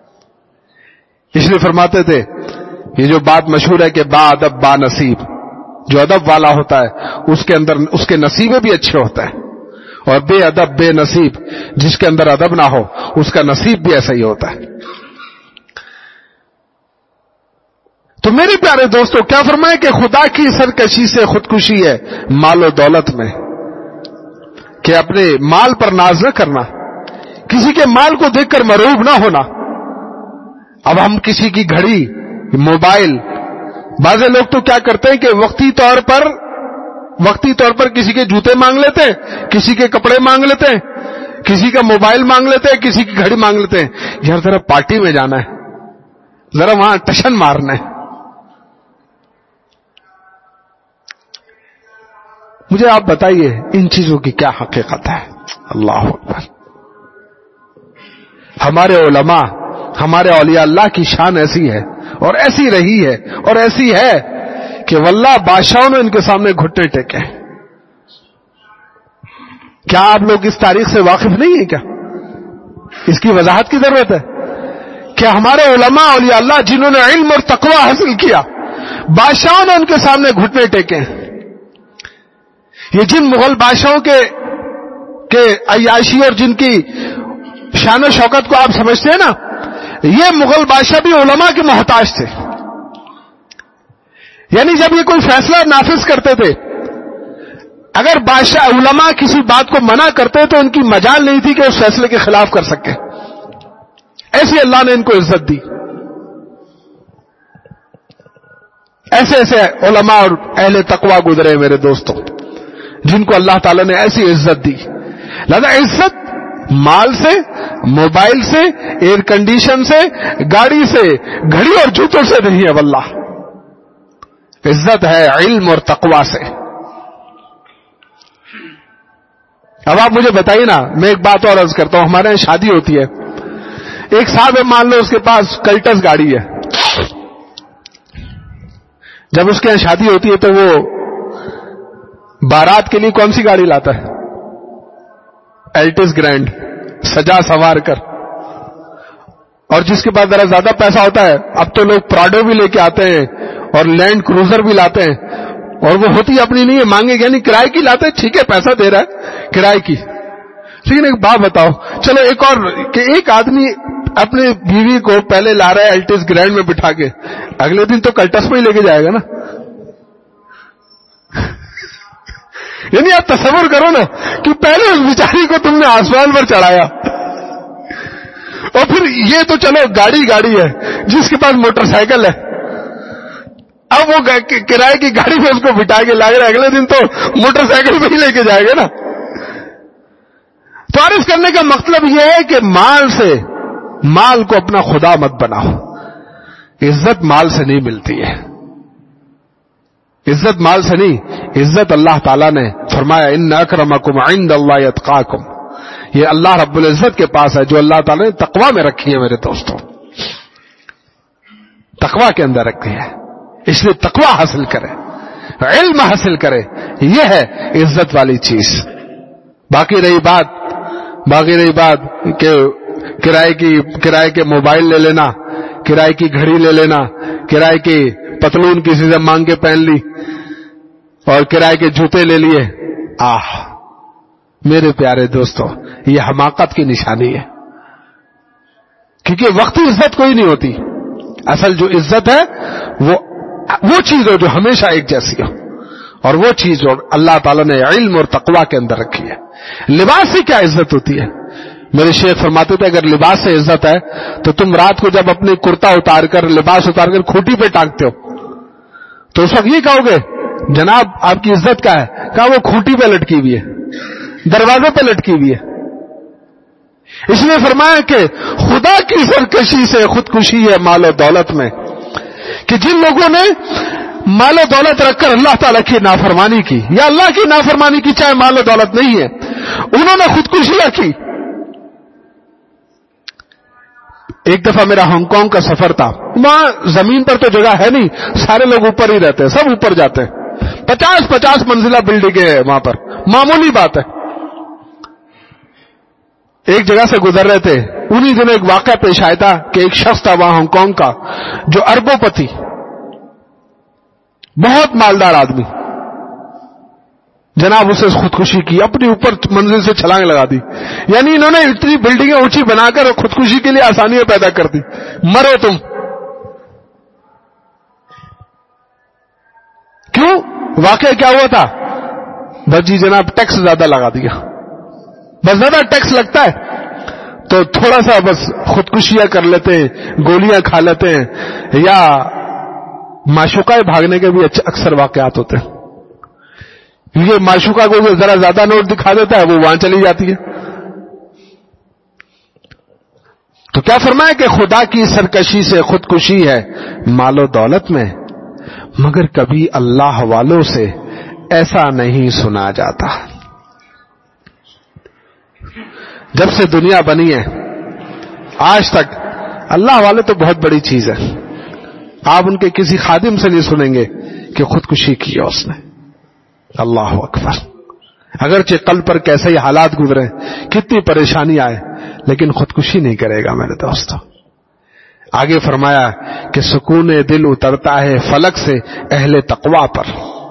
اس لیے فرماتے تھے یہ جو بات مشہور ہے کہ با ادب با نصیب، جو ادب والا ہوتا ہے اس کے اندر اس کے نصیبیں بھی اچھے ہوتے ہیں، اور بے ادب بے نصیب جس کے اندر ادب نہ ہو اس کا نصیب بھی ایسا ہی ہوتا ہے. تو میرے پیارے دوستو کیا فرمائے کہ خدا کی سرکشی سے خودکشی ہے مال و دولت میں، کہ اپنے مال پر ناز نہ کرنا، کسی کے مال کو دیکھ کر مرعوب نہ ہونا. اب ہم کسی کی گھڑی، موبائل، بعض لوگ تو کیا کرتے ہیں کہ وقتی طور پر کسی کے جوتے مانگ لیتے ہیں، کسی کے کپڑے مانگ لیتے ہیں، کسی کا موبائل مانگ لیتے ہیں، کسی کی گھڑی مانگ لیتے ہیں. یار ذرا پارٹی میں جانا ہے، ذرا وہاں ٹشن مارنا ہے. مجھے آپ بتائیے ان چیزوں کی کیا حقیقت ہے؟ اللہ اکبر. ہمارے علماء، ہمارے اولیاء اللہ کی شان ایسی ہے اور ایسی رہی ہے اور ایسی ہے کہ واللہ بادشاہوں نے ان کے سامنے گھٹنے ٹیکے. کیا آپ لوگ اس تاریخ سے واقف نہیں ہیں کیا؟ اس کی وضاحت کی ضرورت ہے کہ ہمارے علماء اولیاء اللہ جنہوں نے علم اور تقوی حاصل کیا، بادشاہوں نے ان کے سامنے گھٹنے ٹیکے. یہ جن مغل بادشاہوں کے عیاشی اور جن کی شان و شوکت کو آپ سمجھتے ہیں نا، یہ مغل بادشاہ بھی علماء کے محتاج تھے. یعنی جب یہ کوئی فیصلہ نافذ کرتے تھے، اگر بادشاہ علماء کسی بات کو منع کرتے تو ان کی مجال نہیں تھی کہ اس فیصلے کے خلاف کر سکے. ایسی اللہ نے ان کو عزت دی. ایسے علماء اور اہل تقوی گزرے میرے دوستوں، جن کو اللہ تعالیٰ نے ایسی عزت دی. لہذا عزت مال سے، موبائل سے، ایئر کنڈیشن سے، گاڑی سے، گھڑی اور جوتوں سے نہیں ہے. واللہ عزت ہے علم اور تقوی سے. اب آپ مجھے بتائیے نا، میں ایک بات اور عرض کرتا ہوں. ہمارے یہاں شادی ہوتی ہے، ایک صاحب ہے مان لو اس کے پاس کلٹس گاڑی ہے. جب اس کے یہاں شادی ہوتی ہے تو وہ بارات کے لیے کون سی گاڑی لاتا ہے؟ الٹس گرینڈ، سجا سوار کر. اور جس کے پاس ذرا زیادہ پیسہ ہوتا ہے، اب تو لوگ پراڈو بھی لے کے آتے ہیں اور لینڈ کروزر بھی لاتے ہیں، اور وہ ہوتی اپنی نہیں ہے، مانگے یعنی کرائے کی لاتے ہیں. ٹھیک ہے پیسہ دے رہا ہے کرائے کی، لیکن ایک بات بتاؤ، چلو ایک اور کہ ایک آدمی اپنے بیوی کو پہلے لا رہا ہے الٹس گرینڈ میں بٹھا کے، اگلے دن تو کلٹس میں ہی لے کے جائے گا نا. یعنی آپ تصور کرو نا کہ پہلے اس بیچاری کو تم نے آسمان پر چڑھایا، اور پھر یہ تو چلو گاڑی ہے، جس کے پاس موٹر سائیکل ہے اب وہ کرائے کی گاڑی میں اس کو بٹھا کے لا رہا ہے، اگلے دن تو موٹر سائیکل پہ ہی لے کے جائے گا نا. تو عرض کرنے کا مطلب یہ ہے کہ مال کو اپنا خدا مت بناؤ. عزت مال سے نہیں ملتی ہے، عزت مال سے نہیں. عزت اللہ تعالیٰ نے فرمایا ان اکرمکم عند اللہ اتقاکم، یہ اللہ رب العزت کے پاس ہے جو اللہ تعالیٰ نے تقوی میں رکھی ہے. میرے دوستوں تقوی کے اندر رکھی ہے، اس لیے تقوی حاصل کرے، علم حاصل کرے، یہ ہے عزت والی چیز. باقی رہی بات کہ کرائے کے موبائل لے لینا، کرائے کی گھڑی لے لینا، کرائے کی پتلون کسی سے مانگ کے پہن لی اور کرائے کے جوتے لے لیے. میرے پیارے دوستو یہ حماقت کی نشانی ہے، کیونکہ وقتی عزت کوئی نہیں ہوتی. اصل جو عزت ہے وہ چیز ہو جو ہمیشہ ایک جیسی ہو، اور وہ چیز جو اللہ تعالیٰ نے علم اور تقوی کے اندر رکھی ہے. لباس سے کیا عزت ہوتی ہے؟ میرے شیخ فرماتے تھے اگر لباس سے عزت ہے تو تم رات کو جب اپنی کرتا اتار کر، لباس اتار کر کھوٹی پہ ٹانگتے ہو تو اس وقت یہ کہو گے جناب آپ کی عزت کیا ہے؟ کہا وہ کھوٹی پہ لٹکی ہوئی ہے، دروازے پہ لٹکی ہوئی ہے. اس لیے فرمایا کہ خدا کی سرکشی سے خودکشی ہے مال و دولت میں، کہ جن لوگوں نے مال و دولت رکھ کر اللہ تعالیٰ کی نافرمانی کی یا اللہ کی نافرمانی کی، چاہے مال و دولت نہیں ہے، انہوں نے خودکشیاں کی. ایک دفعہ میرا ہانگ کانگ کا سفر تھا، وہاں زمین پر تو جگہ ہے نہیں، سارے لوگ اوپر ہی رہتے ہیں، سب اوپر جاتے ہیں، 50 منزلہ بلڈنگیں ہیں وہاں پر، معمولی بات ہے. ایک جگہ سے گزر رہے تھے، انہی دنوں ایک واقعہ پیش آیا تھا کہ ایک شخص تھا وہاں ہانگ کانگ کا جو اربوں پتی، بہت مالدار آدمی، جناب اسے خودکشی کی، اپنی اوپر منزل سے چھلانگ لگا دی. یعنی انہوں نے اتنی بلڈنگیں اونچی بنا کر خودکشی کے لیے آسانیاں پیدا کر دی، مرو تم. کیوں؟ واقعہ کیا ہوا تھا؟ بس جی جناب ٹیکس زیادہ لگا دیا. بس زیادہ ٹیکس لگتا ہے تو تھوڑا سا بس خودکشیاں کر لیتے ہیں، گولیاں کھا لیتے ہیں، یا معشوقہ بھاگنے کے بھی اکثر واقعات ہوتے ہیں. یہ معشوقہ کو جو ذرا زیادہ نوٹ دکھا دیتا ہے وہ وہاں چلی جاتی ہے. تو کیا فرمایا کہ خدا کی سرکشی سے خودکشی ہے مال و دولت میں، مگر کبھی اللہ والوں سے ایسا نہیں سنا جاتا. جب سے دنیا بنی ہے آج تک اللہ والے تو بہت بڑی چیز ہے، آپ ان کے کسی خادم سے نہیں سنیں گے کہ خودکشی کی ہے اس نے. اللہ اکبر. اگرچہ قلب پر کیسے ہی حالات گزرے، کتنی پریشانی آئے، لیکن خودکشی نہیں کرے گا میرے دوستو. آگے فرمایا کہ سکون دل اترتا ہے فلک سے اہل تقوی پر.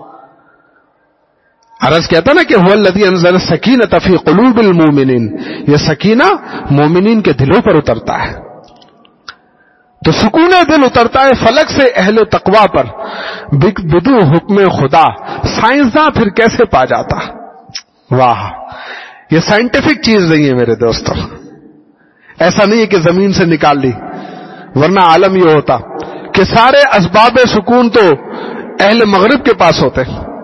عرض کہتا نا کہ هو الذی انزل السکینۃ فی قلوب المؤمنین، یہ سکینہ مومنین کے دلوں پر اترتا ہے. تو سکون دل اترتا ہے فلک سے اہل تقوی پر، بدون حکم خدا سائنسداں پھر کیسے پا جاتا. واہ، یہ سائنٹیفک چیز نہیں ہے میرے دوستو. ایسا نہیں ہے کہ زمین سے نکال لی، ورنہ عالم یہ ہوتا کہ سارے اسباب سکون تو اہل مغرب کے پاس ہوتے،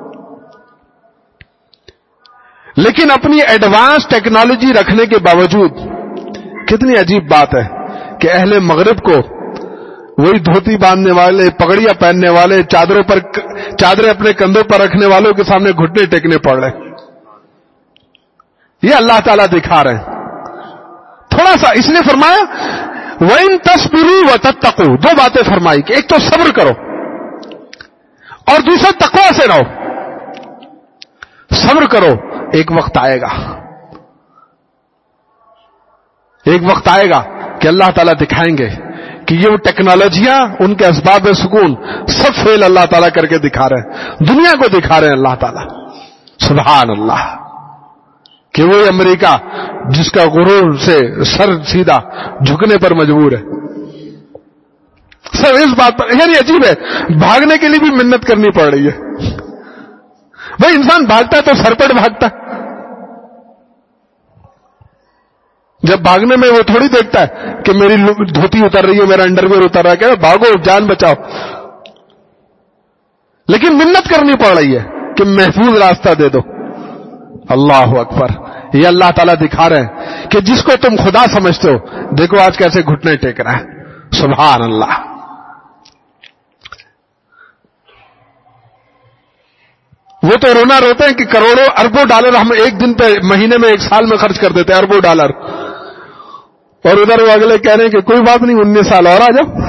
لیکن اپنی ایڈوانس ٹیکنالوجی رکھنے کے باوجود کتنی عجیب بات ہے کہ اہل مغرب کو وہی دھوتی باندھنے والے، پگڑیاں پہننے والے، چادریں اپنے کندھوں پر رکھنے والوں کے سامنے گھٹنے ٹیکنے پڑ رہے. یہ اللہ تعالیٰ دکھا رہے ہیں تھوڑا سا. اس نے فرمایا وَإِن تَصْبِرُوا وَتَتَّقُوا، دو باتیں فرمائی کہ ایک تو صبر کرو اور دوسرا تقوی سے رہو. صبر کرو، ایک وقت آئے گا، ایک وقت آئے گا کہ اللہ تعالیٰ دکھائیں گے کہ یہ وہ ٹیکنالوجیاں، ان کے اسباب سکون سب فیل اللہ تعالیٰ کر کے دکھا رہے ہیں، دنیا کو دکھا رہے ہیں اللہ تعالیٰ. سبحان اللہ. کہ وہ امریکہ جس کا غرور سے سر سیدھا جھکنے پر مجبور ہے. سر اس بات پر یعنی عجیب ہے، بھاگنے کے لیے بھی محنت کرنی پڑ رہی ہے. بھائی انسان بھاگتا ہے تو سر پڑ بھاگتا ہے. جب بھاگنے میں وہ تھوڑی دیکھتا ہے کہ میری دھوتی اتر رہی ہے، میرا انڈرویئر اتر رہا ہے، کہ بھاگو جان بچاؤ. لیکن محنت کرنی پڑ رہی ہے کہ محفوظ راستہ دے دو. اللہ اکبر. یہ اللہ تعالیٰ دکھا رہے ہیں کہ جس کو تم خدا سمجھتے ہو دیکھو آج کیسے گھٹنے ٹیک رہا ہے. سبحان اللہ. وہ تو رونا روتے ہیں کہ کروڑوں اربوں ڈالر ہم ایک دن پہ، مہینے میں، ایک سال میں خرچ کر دیتے ہیں، اربوں ڈالر. اور ادھر وہ اگلے کہہ رہے ہیں کہ کوئی بات نہیں 19 سال اور آ جاؤ.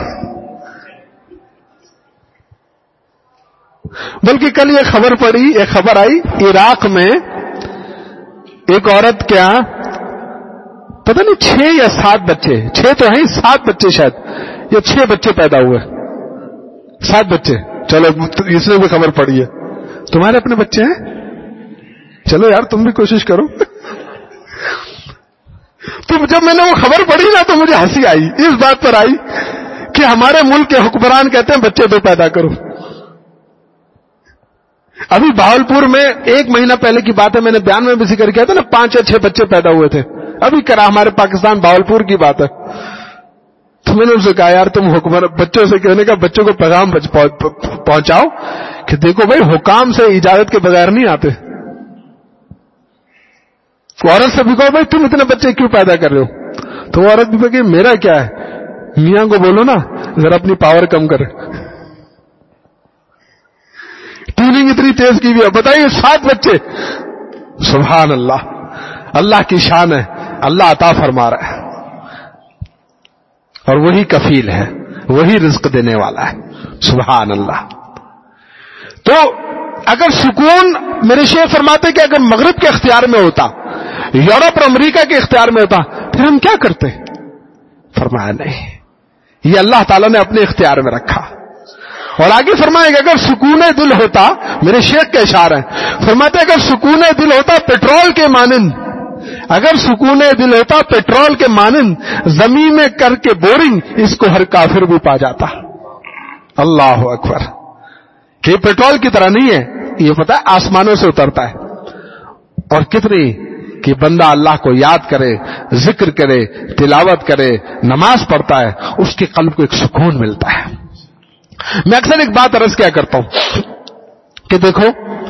بلکہ کل یہ خبر پڑی، ایک خبر آئی عراق میں ایک عورت کیا پتہ نہیں 6 یا 7 بچے، 6 تو ہیں، 7 بچے شاید، یا 6 بچے پیدا ہوئے، 7 بچے. چلو اس نے بھی خبر پڑی ہے. تمہارے اپنے بچے ہیں؟ چلو یار تم بھی کوشش کرو. تو جب میں نے وہ خبر پڑھی نا تو مجھے ہنسی آئی، اس بات پر آئی کہ ہمارے ملک کے حکمران کہتے ہیں بچے تو پیدا کرو. ابھی بہاولپور میں 1 مہینہ پہلے کی بات ہے، میں نے بیان میں بھی ذکر کیا تھا نا، 5 یا 6 بچے پیدا ہوئے تھے. ابھی کرا ہمارے پاکستان بہاولپور کی بات ہے. تو میں نے ان سے کہا یار تم حکمران بچوں سے کہنے کا بچوں کو پیغام پہنچاؤ کہ دیکھو بھائی حکام سے اجازت کے بغیر نہیں آتے. عورت سے بھی کہو بھائی تم اتنے بچے کیوں پیدا کر رہے ہو؟ تو عورت بھی کہ میرا کیا ہے، میاں کو بولو نا ذرا اپنی پاور کم کرے. ٹیوننگ اتنی تیز کی بھی ہے. بتائیے 7 بچے. سبحان اللہ. اللہ کی شان ہے، اللہ عطا فرما رہا ہے اور وہی کفیل ہے، وہی رزق دینے والا ہے. سبحان اللہ. تو اگر سکون، میرے شیخ فرماتے کہ اگر مغرب کے اختیار میں ہوتا، یورپ اور امریکہ کے اختیار میں ہوتا، پھر ہم کیا کرتے؟ فرمایا نہیں، یہ اللہ تعالیٰ نے اپنے اختیار میں رکھا. اور آگے فرمائے کہ اگر سکون دل ہوتا، میرے شیخ کا اشارہ ہے، فرماتے اگر سکون دل ہوتا پیٹرول کے مانند، اگر سکون دل ہوتا پیٹرول کے مانند زمین میں کر کے بورنگ، اس کو ہر کافر بھی پا جاتا. اللہ اکبر. کہ پیٹرول کی طرح نہیں ہے، یہ پتہ ہے آسمانوں سے اترتا ہے. اور کتنی کہ بندہ اللہ کو یاد کرے، ذکر کرے، تلاوت کرے، نماز پڑھتا ہے، اس کے قلب کو ایک سکون ملتا ہے. میں اکثر ایک بات عرض کیا کرتا ہوں کہ دیکھو،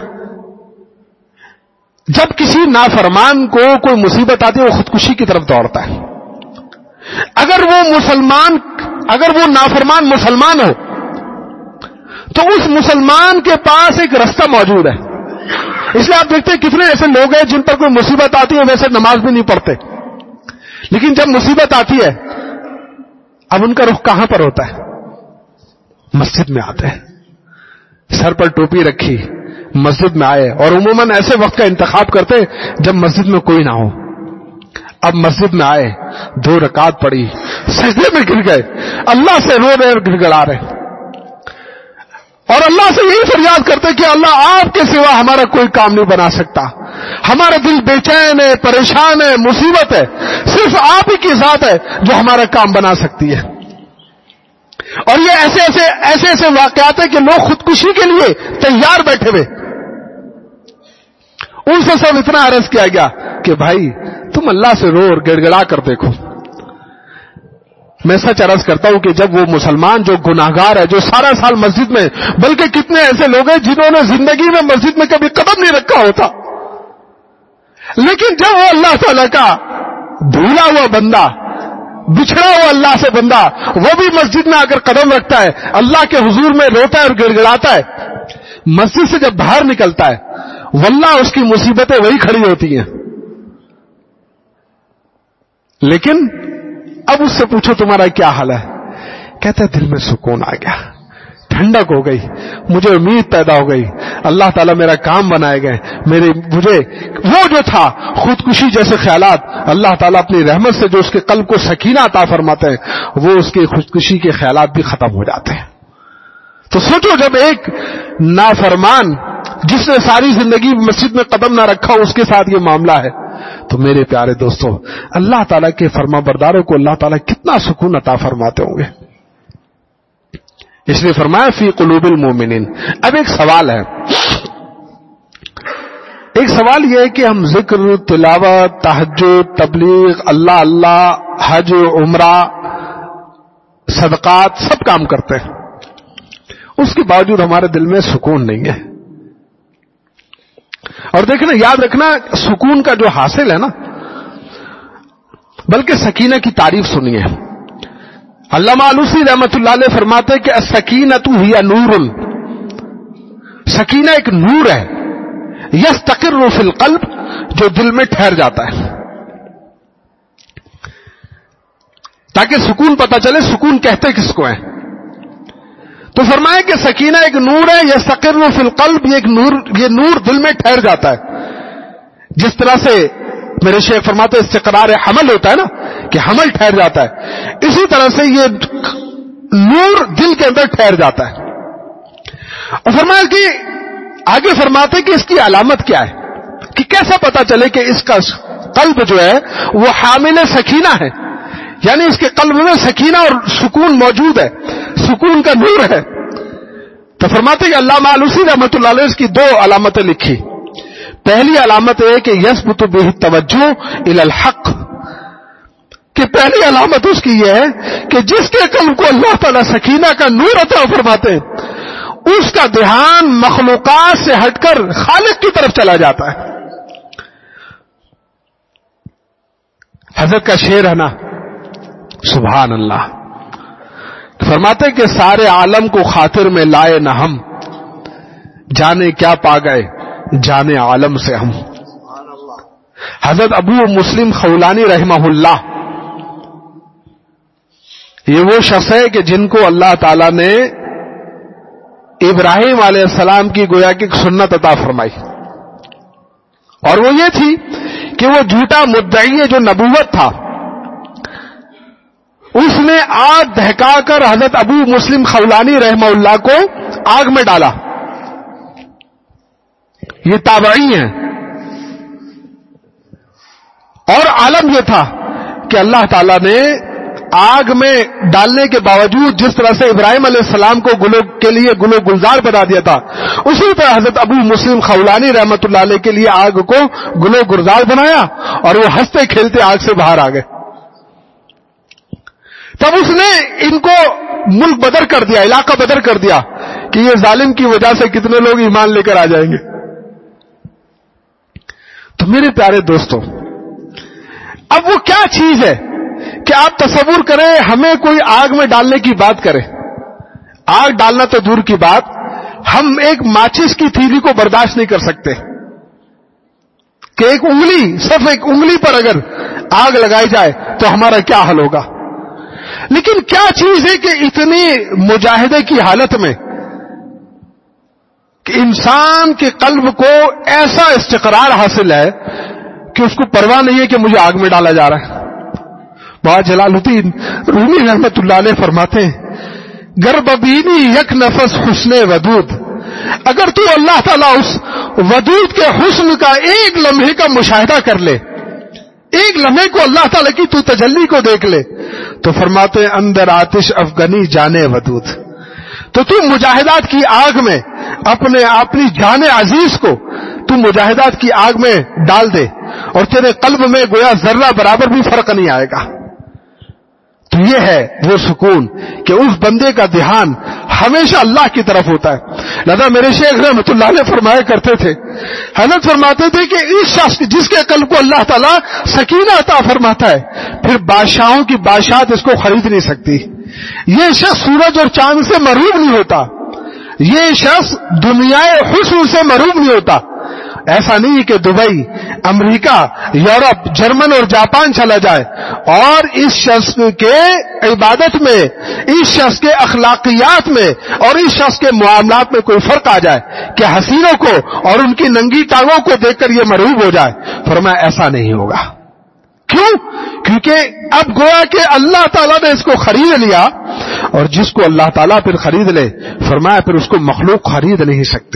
جب کسی نافرمان کو کوئی مصیبت آتی ہے وہ خودکشی کی طرف دوڑتا ہے. اگر وہ نافرمان مسلمان ہو تو اس مسلمان کے پاس ایک راستہ موجود ہے. اس لیے آپ دیکھتے ہیں کتنے ایسے لوگ ہیں جن پر کوئی مصیبت آتی ہے ویسے نماز بھی نہیں پڑھتے، لیکن جب مصیبت آتی ہے اب ان کا رخ کہاں پر ہوتا ہے؟ مسجد میں آتے ہیں، سر پر ٹوپی رکھی مسجد میں آئے، اور عموماً ایسے وقت کا انتخاب کرتے جب مسجد میں کوئی نہ ہو. اب مسجد میں آئے، 2 رکعت پڑھی، سجدے میں گر گئے، اللہ سے رو رہے اور گڑ گڑا رہے، اور اللہ سے یہی فریاد کرتے کہ اللہ آپ کے سوا ہمارا کوئی کام نہیں بنا سکتا، ہمارا دل بے چین ہے، پریشان ہے، مصیبت ہے، صرف آپ ہی کی ذات ہے جو ہمارا کام بنا سکتی ہے. اور یہ ایسے واقعات ہیں کہ لوگ خودکشی کے لیے تیار بیٹھے ہوئے. ان سے سب اتنا عرض کیا گیا کہ بھائی تم اللہ سے رو اور گڑ گڑا کر دیکھو. میں سچ عرض کرتا ہوں کہ جب وہ مسلمان جو گناہگار ہے، جو سارا سال مسجد میں، بلکہ کتنے ایسے لوگ ہیں جنہوں نے زندگی میں مسجد میں کبھی قدم نہیں رکھا ہوتا، لیکن جب وہ اللہ تعالیٰ کا بھولا ہوا بندہ، بچھڑا ہوا اللہ سے بندہ، وہ بھی مسجد میں آ کر قدم رکھتا ہے، اللہ کے حضور میں روتا ہے اور گڑ گڑاتا ہے، مسجد سے جب باہر نکلتا ہے واللہ اس کی مصیبتیں وہی کھڑی ہوتی ہیں. لیکن اب اس سے پوچھو تمہارا کیا حال ہے، کہتا ہے دل میں سکون آ گیا، ٹھنڈک ہو گئی، مجھے امید پیدا ہو گئی، اللہ تعالیٰ میرا کام بنائے گئے، مجھے وہ جو تھا خودکشی جیسے خیالات، اللہ تعالیٰ اپنی رحمت سے جو اس کے قلب کو سکینہ عطا فرماتے ہیں، وہ اس کے خودکشی کے خیالات بھی ختم ہو جاتے ہیں. تو سوچو جب ایک نافرمان جس نے ساری زندگی مسجد میں قدم نہ رکھا اس کے ساتھ یہ معاملہ ہے، تو میرے پیارے دوستو اللہ تعالیٰ کے فرما برداروں کو اللہ تعالیٰ کتنا سکون عطا فرماتے ہوں گے. اس لیے فرمایا فی قلوب المومنین. اب ایک سوال ہے، ایک سوال یہ ہے کہ ہم ذکر، تلاوت، تہجد، تبلیغ، اللہ، حج، عمرہ، صدقات سب کام کرتے ہیں، اس کے باوجود ہمارے دل میں سکون نہیں ہے. اور دیکھنا، یاد رکھنا، سکون کا جو حاصل ہے نا، بلکہ سکینہ کی تعریف سنیے. علامہ آلوسی رحمۃ اللہ علیہ فرماتے کہ السکینۃ ہی نور، سکینہ ایک نور ہے، یستقر فی القلب، جو دل میں ٹھہر جاتا ہے. تاکہ سکون پتہ چلے سکون کہتے کس کو ہے، تو فرمایا کہ سکینہ ایک نور ہے، یستقر فی القلب، یہ نور دل میں ٹھہر جاتا ہے. جس طرح سے میرے شیخ فرماتے استقرار حمل ہوتا ہے نا، کہ حمل ٹھہر جاتا ہے، اسی طرح سے یہ نور دل کے اندر ٹھہر جاتا ہے. اور فرمایا کہ آگے فرماتے کہ اس کی علامت کیا ہے، کہ کیسا پتا چلے کہ اس کا قلب جو ہے وہ حامل سکینہ ہے، یعنی اس کے قلب میں سکینہ اور سکون موجود ہے، سکون کا نور ہے. تو فرماتے کہ علامہ آلوسی رحمۃ اللہ علیہ اس کی 2 علامتیں لکھی. پہلی علامت ہے کہ یثبت بہ التوجہ الی الحق، کہ پہلی علامت اس کی یہ ہے کہ جس کے قلب کو اللہ تعالیٰ سکینہ کا نور عطا فرماتے ہیں، اس کا دھیان مخلوقات سے ہٹ کر خالق کی طرف چلا جاتا ہے. حضرت کا شعر ہے نا، سبحان اللہ، فرماتے کہ سارے عالم کو خاطر میں لائے نہ ہم، جانے کیا پا گئے جانے عالم سے ہم. حضرت ابو مسلم خولانی رحمہ اللہ، یہ وہ شخص ہے کہ جن کو اللہ تعالی نے ابراہیم علیہ السلام کی گویا کی سنت عطا فرمائی، اور وہ یہ تھی کہ وہ جھوٹا مدعی جو نبوت تھا اس نے آگ دہکا کر حضرت ابو مسلم خولانی رحمہ اللہ کو آگ میں ڈالا. یہ تابعی ہیں. اور عالم یہ تھا کہ اللہ تعالیٰ نے آگ میں ڈالنے کے باوجود جس طرح سے ابراہیم علیہ السلام کو کے لیے گلو گلزار بنا دیا تھا، اسی طرح حضرت ابو مسلم خولانی رحمۃ اللہ علیہ کے لیے آگ کو گلو گلزار بنایا اور وہ ہنستے کھیلتے آگ سے باہر آ گئے. تب اس نے ان کو ملک بدر کر دیا، علاقہ بدر کر دیا کہ یہ ظالم کی وجہ سے کتنے لوگ ایمان لے کر آ جائیں گے. تو میرے پیارے دوستوں، اب وہ کیا چیز ہے کہ آپ تصور کریں ہمیں کوئی آگ میں ڈالنے کی بات کرے. آگ ڈالنا تو دور کی بات، ہم ایک ماچس کی تیلی کو برداشت نہیں کر سکتے کہ ایک انگلی، صرف ایک انگلی پر اگر آگ لگائی جائے تو ہمارا کیا حل ہوگا. لیکن کیا چیز ہے کہ اتنی مجاہدے کی حالت میں کہ انسان کے قلب کو ایسا استقرار حاصل ہے کہ اس کو پرواہ نہیں ہے کہ مجھے آگ میں ڈالا جا رہا ہے. بابا جلال الدین رومی رحمت اللہ علیہ فرماتے ہیں، گر ببینی یک نفس حسن ودود، اگر تو اللہ تعالیٰ اس ودود کے حسن کا ایک لمحے کا مشاہدہ کر لے، ایک لمحے کو اللہ تعالیٰ کی تو تجلی کو دیکھ لے، تو فرماتے ہیں اندر آتش افغانی جانے ودود، تو مجاہدات کی آگ میں اپنی جان عزیز کو تو مجاہدات کی آگ میں ڈال دے اور تیرے قلب میں گویا ذرہ برابر بھی فرق نہیں آئے گا. تو یہ ہے وہ سکون کہ اس بندے کا دھیان ہمیشہ اللہ کی طرف ہوتا ہے. لہذا میرے شیخ رحمۃ اللہ علیہ فرمایا کرتے تھے، حضرت فرماتے تھے کہ اس شخص جس کے قلب کو اللہ تعالیٰ سکینہ عطا فرماتا ہے، پھر بادشاہوں کی بادشاہت اس کو خرید نہیں سکتی. یہ شخص سورج اور چاند سے محروم نہیں ہوتا، یہ شخص دنیا حسن سے محروم نہیں ہوتا. ایسا نہیں کہ دبئی، امریکہ، یورپ، جرمن اور جاپان چلا جائے اور اس شخص کے عبادت میں، اس شخص کے اخلاقیات میں اور اس شخص کے معاملات میں کوئی فرق آ جائے کہ حسینوں کو اور ان کی ننگی ٹانگوں کو دیکھ کر یہ مرعوب ہو جائے. فرمایا ایسا نہیں ہوگا. کیوں؟ کیونکہ اب گویا کہ اللہ تعالیٰ نے اس کو خرید لیا، اور جس کو اللہ تعالیٰ پھر خرید لے، فرمایا پھر اس کو مخلوق خرید نہیں سکتی.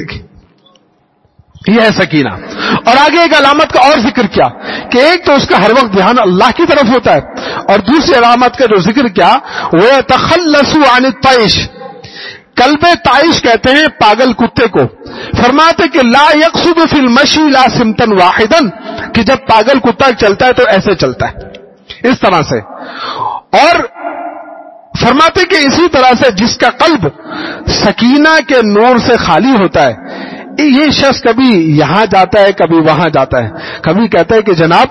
یہ ہے سکینہ. اور آگے ایک علامت کا اور ذکر کیا کہ ایک تو اس کا ہر وقت دھیان اللہ کی طرف ہوتا ہے، اور دوسری علامت کا جو ذکر کیا وہ تخلص عن الطیش، قلب طائش کہتے ہیں پاگل کتے کو. فرماتے کہ لا یقصد فی المشی لا سمتا واحدا، کہ جب پاگل کتا چلتا ہے تو ایسے چلتا ہے اس طرح سے. اور فرماتے کہ اسی طرح سے جس کا قلب سکینہ کے نور سے خالی ہوتا ہے، یہ شخص کبھی یہاں جاتا ہے کبھی وہاں جاتا ہے. کبھی کہتا ہے کہ جناب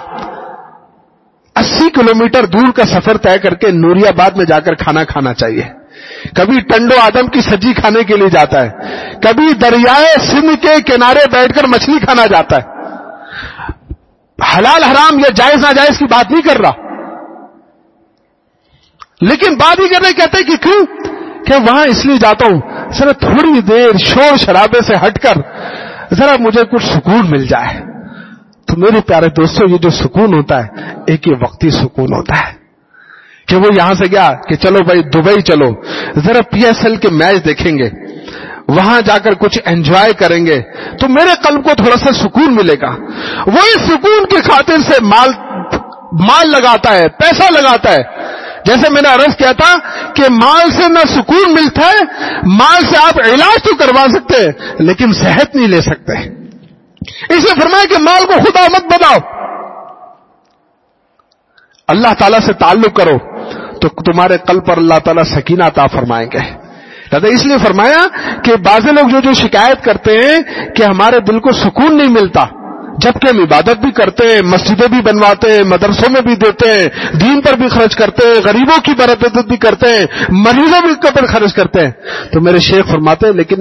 80 کلومیٹر دور کا سفر طے کر کے نوری آباد میں جا کر کھانا کھانا چاہیے. کبھی ٹنڈو آدم کی سبزی کھانے کے لیے جاتا ہے. کبھی دریائے سندھ کے کنارے بیٹھ کر مچھلی کھانا جاتا ہے. حلال حرام یا جائز ناجائز کی بات نہیں کر رہا، لیکن بات ہی کرنے کہتے ہیں کہ کیوں کہ وہاں اس لیے جاتا ہوں ذرا تھوڑی دیر شور شرابے سے ہٹ کر ذرا مجھے کچھ سکون مل جائے. تو میرے پیارے دوستوں، یہ جو سکون ہوتا ہے ایک یہ وقتی سکون ہوتا ہے کہ وہ یہاں سے گیا کہ چلو بھائی دبئی چلو، ذرا PSL کے میچ دیکھیں گے، وہاں جا کر کچھ انجوائے کریں گے تو میرے قلب کو تھوڑا سا سکون ملے گا. وہ اس سکون کی خاطر سے مال لگاتا ہے، پیسہ لگاتا ہے. جیسے میں نے عرض کیا تھا کہ مال سے نہ سکون ملتا ہے، مال سے آپ علاج تو کروا سکتے ہیں لیکن صحت نہیں لے سکتے. اس لیے فرمایا کہ مال کو خدا مت بناؤ، اللہ تعالیٰ سے تعلق کرو تو تمہارے قلب پر اللہ تعالیٰ سکینہ عطا فرمائیں گے. اس لیے فرمایا کہ بعض لوگ جو شکایت کرتے ہیں کہ ہمارے دل کو سکون نہیں ملتا، جبکہ ہم عبادت بھی کرتے ہیں، مسجدیں بھی بنواتے ہیں، مدرسوں میں بھی دیتے ہیں، دین پر بھی خرچ کرتے ہیں، غریبوں کی مدد بھی کرتے ہیں، مریضوں بھی پر خرچ کرتے ہیں. تو میرے شیخ فرماتے ہیں لیکن